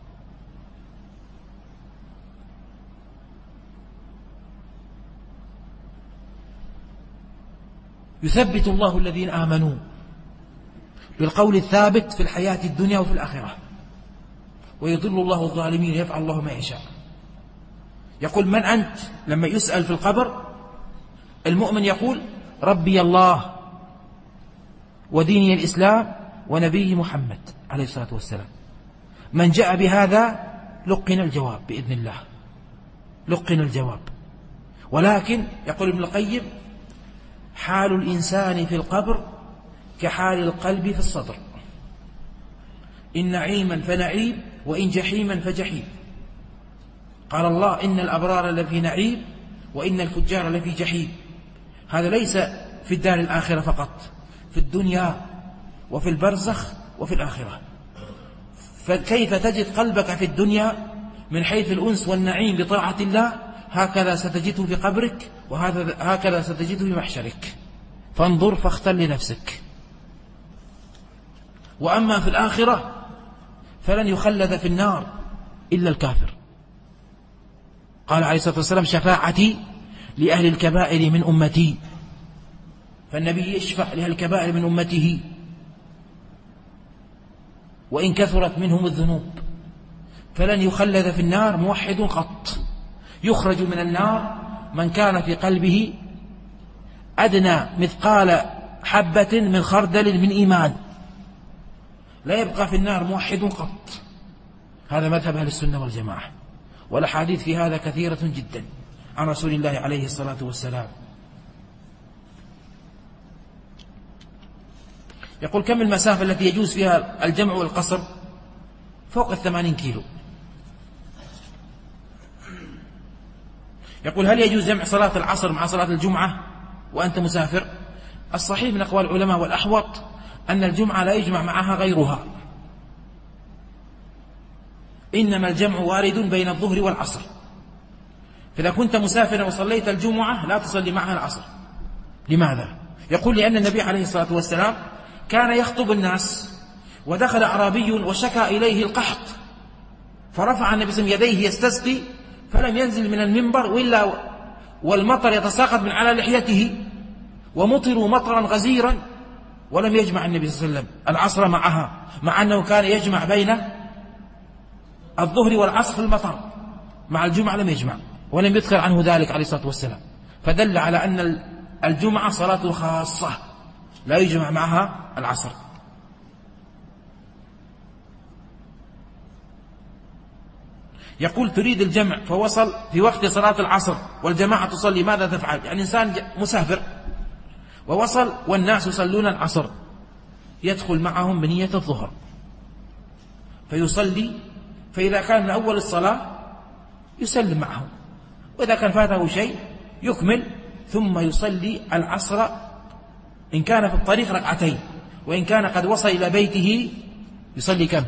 Speaker 2: يثبت الله الذين آمنوا بالقول الثابت في الحياة الدنيا وفي الآخرة، ويضل الله الظالمين، يفعل الله ما يشاء. يقول: من أنت؟ لما يسأل في القبر المؤمن يقول: ربي الله وديني الإسلام ونبي محمد عليه الصلاة والسلام. من جاء بهذا لقن الجواب بإذن الله، لقن الجواب. ولكن يقول ابن القيم: حال الإنسان في القبر كحال القلب في الصدر، إن نعيما فنعيم، وإن جحيما فجحيم. قال الله: إن الأبرار لفي نعيم وإن الفجار لفي جحيم. هذا ليس في الدار الآخرة فقط، في الدنيا وفي البرزخ وفي الآخرة. فكيف تجد قلبك في الدنيا من حيث الأنس والنعيم بطاعة الله، هكذا ستجده في قبرك، وهكذا ستجده في محشرك. فانظر فاختر لنفسك. وأما في الآخرة فلن يخلد في النار إلا الكافر. قال عليه الصلاة والسلام: شفاعتي لأهل الكبائر من أمتي. فالنبي يشفع لأهل الكبائر من أمته وإن كثرت منهم الذنوب. فلن يخلد في النار موحد قط. يخرج من النار من كان في قلبه أدنى مثقال حبة من خردل من إيمان. لا يبقى في النار موحد قط. هذا مذهب أهل السنة والجماعة، والأحاديث في هذا كثيرة جدا عن رسول الله عليه الصلاة والسلام. يقول: كم المسافة التي يجوز فيها الجمع والقصر؟ فوق الثمانين كيلو. يقول: هل يجوز جمع صلاة العصر مع صلاة الجمعة وأنت مسافر؟ الصحيح من أقوال العلماء والأحوط أن الجمعة لا يجمع معها غيرها، إنما الجمع وارد بين الظهر والعصر. فإذا كنت مسافرا وصليت الجمعة لا تصلي معها العصر. لماذا؟ يقول لأن النبي عليه الصلاة والسلام كان يخطب الناس ودخل أعرابي وشكى إليه القحط، فرفع النبي صلى الله عليه وسلم يديه يستسقي فلم ينزل من المنبر وإلا والمطر يتساقط من على لحيته، ومطروا مطرا غزيرا، ولم يجمع النبي صلى الله عليه وسلم العصر معها، مع أنه كان يجمع بين الظهر والعصر في المطر، مع الجمعة لم يجمع ولم يذكر عنه ذلك عليه الصلاة والسلام، فدل على أن الجمعة صلاة خاصة لا يجمع معها العصر. يقول تريد الجمع فوصل في وقت صلاة العصر والجماعة تصلي، ماذا تفعل؟ يعني إنسان مسافر ووصل والناس يصلون العصر، يدخل معهم بنية الظهر فيصلي، فإذا كان من أول الصلاة يسلم معهم، وإذا كان فاته شيء يكمل، ثم يصلي العصر إن كان في الطريق ركعتين، وإن كان قد وصل إلى بيته يصلي كم؟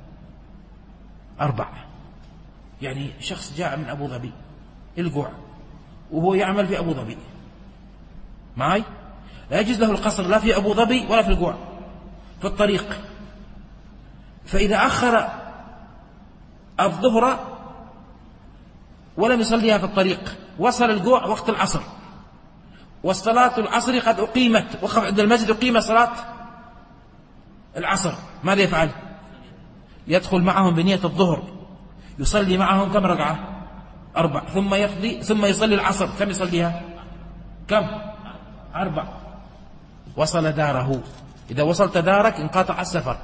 Speaker 2: أربع. يعني شخص جاء من أبو ظبي القوع وهو يعمل في أبو ظبي معي، لا يجوز له القصر لا في أبو ظبي ولا في القوع، في الطريق. فإذا أخر الظهر ولم يصليها في الطريق، وصل القوع وقت العصر والصلاة العصر قد أقيمت وعند المسجد أقيم صلاة العصر، ماذا يفعل؟ يدخل معهم بنية الظهر، يصلي معهم كم ركعة؟ أربع، ثم يقضي ثم يصلي العصر، كم يصليها؟ كم؟ أربع. وصل داره. إذا وصلت دارك انقطع السفر.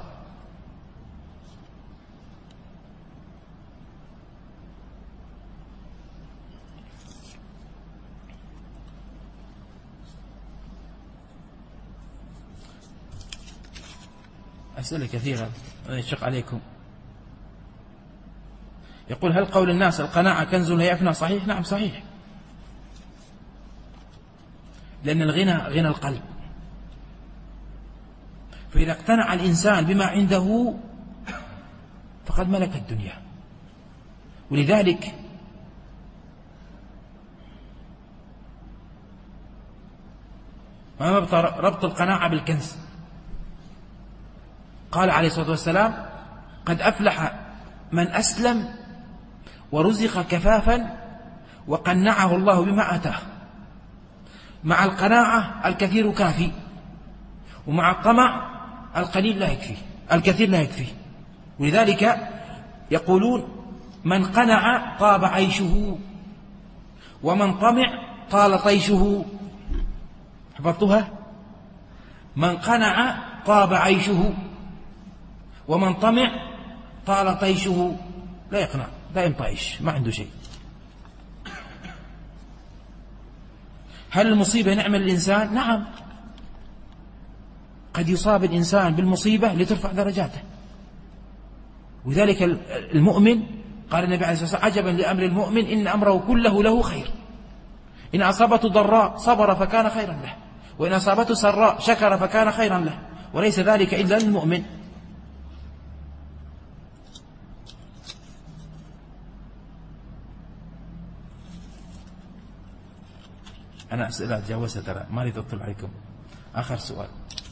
Speaker 2: أسئلة كثيرة يشق عليكم. يقول هل قول الناس القناعة كنز لا يفنى صحيح؟ نعم صحيح، لأن الغنى غنى القلب، فإذا اقتنع الإنسان بما عنده فقد ملك الدنيا. ولذلك ما مبطى ربط القناعة بالكنز. قال عليه الصلاة والسلام قد أفلح من أسلم ورزق كفافا وقنعه الله بما آتاه. مع القناعة الكثير كافي، ومع الطمع القليل لا يكفي، الكثير لا يكفي. ولذلك يقولون من قنع طاب عيشه ومن طمع طال طيشه. حفظتها؟ من قنع طاب عيشه ومن طمع طال طيشه. لا يقنع، دائم طائش، ما عنده شيء. هل المصيبة نعمة للإنسان؟ نعم، قد يصاب الإنسان بالمصيبة لترفع درجاته. وذلك المؤمن قال النبي عليه الصلاة والسلام عجبا لأمر المؤمن إن أمره كله له خير، إن أصابته ضراء صبر فكان خيرا له، وإن أصابته سراء شكر فكان خيرا له، وليس ذلك إلا للمؤمن. أنا أسئلة تجاوزها ترى، ما أريد أطلع عليكم. آخر سؤال.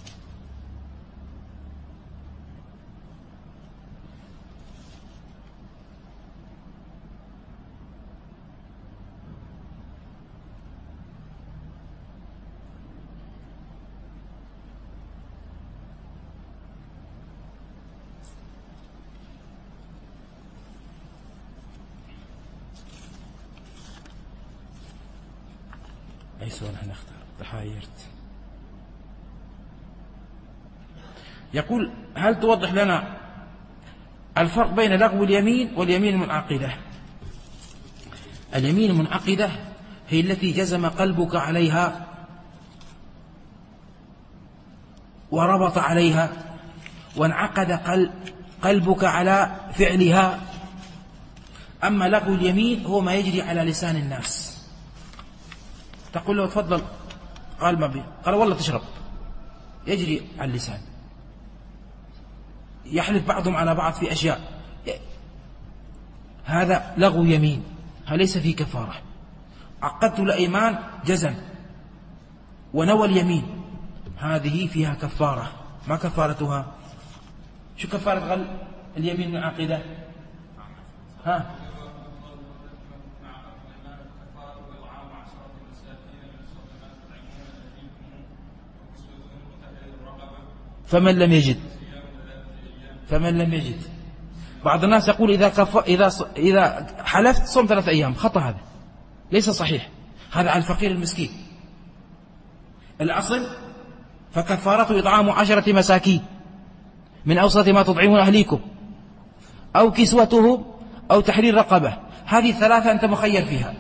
Speaker 2: أي سؤال هنختار؟ تحايرت. يقول هل توضح لنا الفرق بين لغو اليمين واليمين المنعقدة؟ اليمين المنعقدة هي التي جزم قلبك عليها وربط عليها وانعقد قلبك على فعلها. أما لغو اليمين هو ما يجري على لسان الناس، تقول له تفضل، قال ما بي، قال والله تشرب، يجري على اللسان. يحلف بعضهم على بعض في أشياء، هذا لغو يمين، هذا ليس فيه كفارة. عقدت الأيمان جزم ونوى اليمين، هذه فيها كفارة. ما كفارتها؟ شو كفارة غل اليمين المنعقدة؟ ها؟ فمن لم يجد فمن لم يجد بعض الناس يقول إذا كف... إذا ص... إذا حلفت صم ثلاث أيام. خطأ، هذا ليس صحيح، هذا على الفقير المسكين. الأصل فكفارته إطعام عشرة مساكين من أوسط ما تطعمون أهليكم أو كسوتهم أو تحرير رقبة. هذه ثلاثة أنت مخير فيها.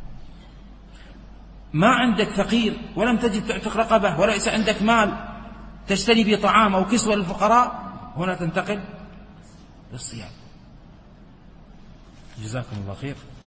Speaker 2: ما عندك فقير ولم تجد تعتق رقبة وليس عندك مال تشتري به طعام أو كسوة للفقراء، هنا تنتقل للصيام. جزاكم الله خير.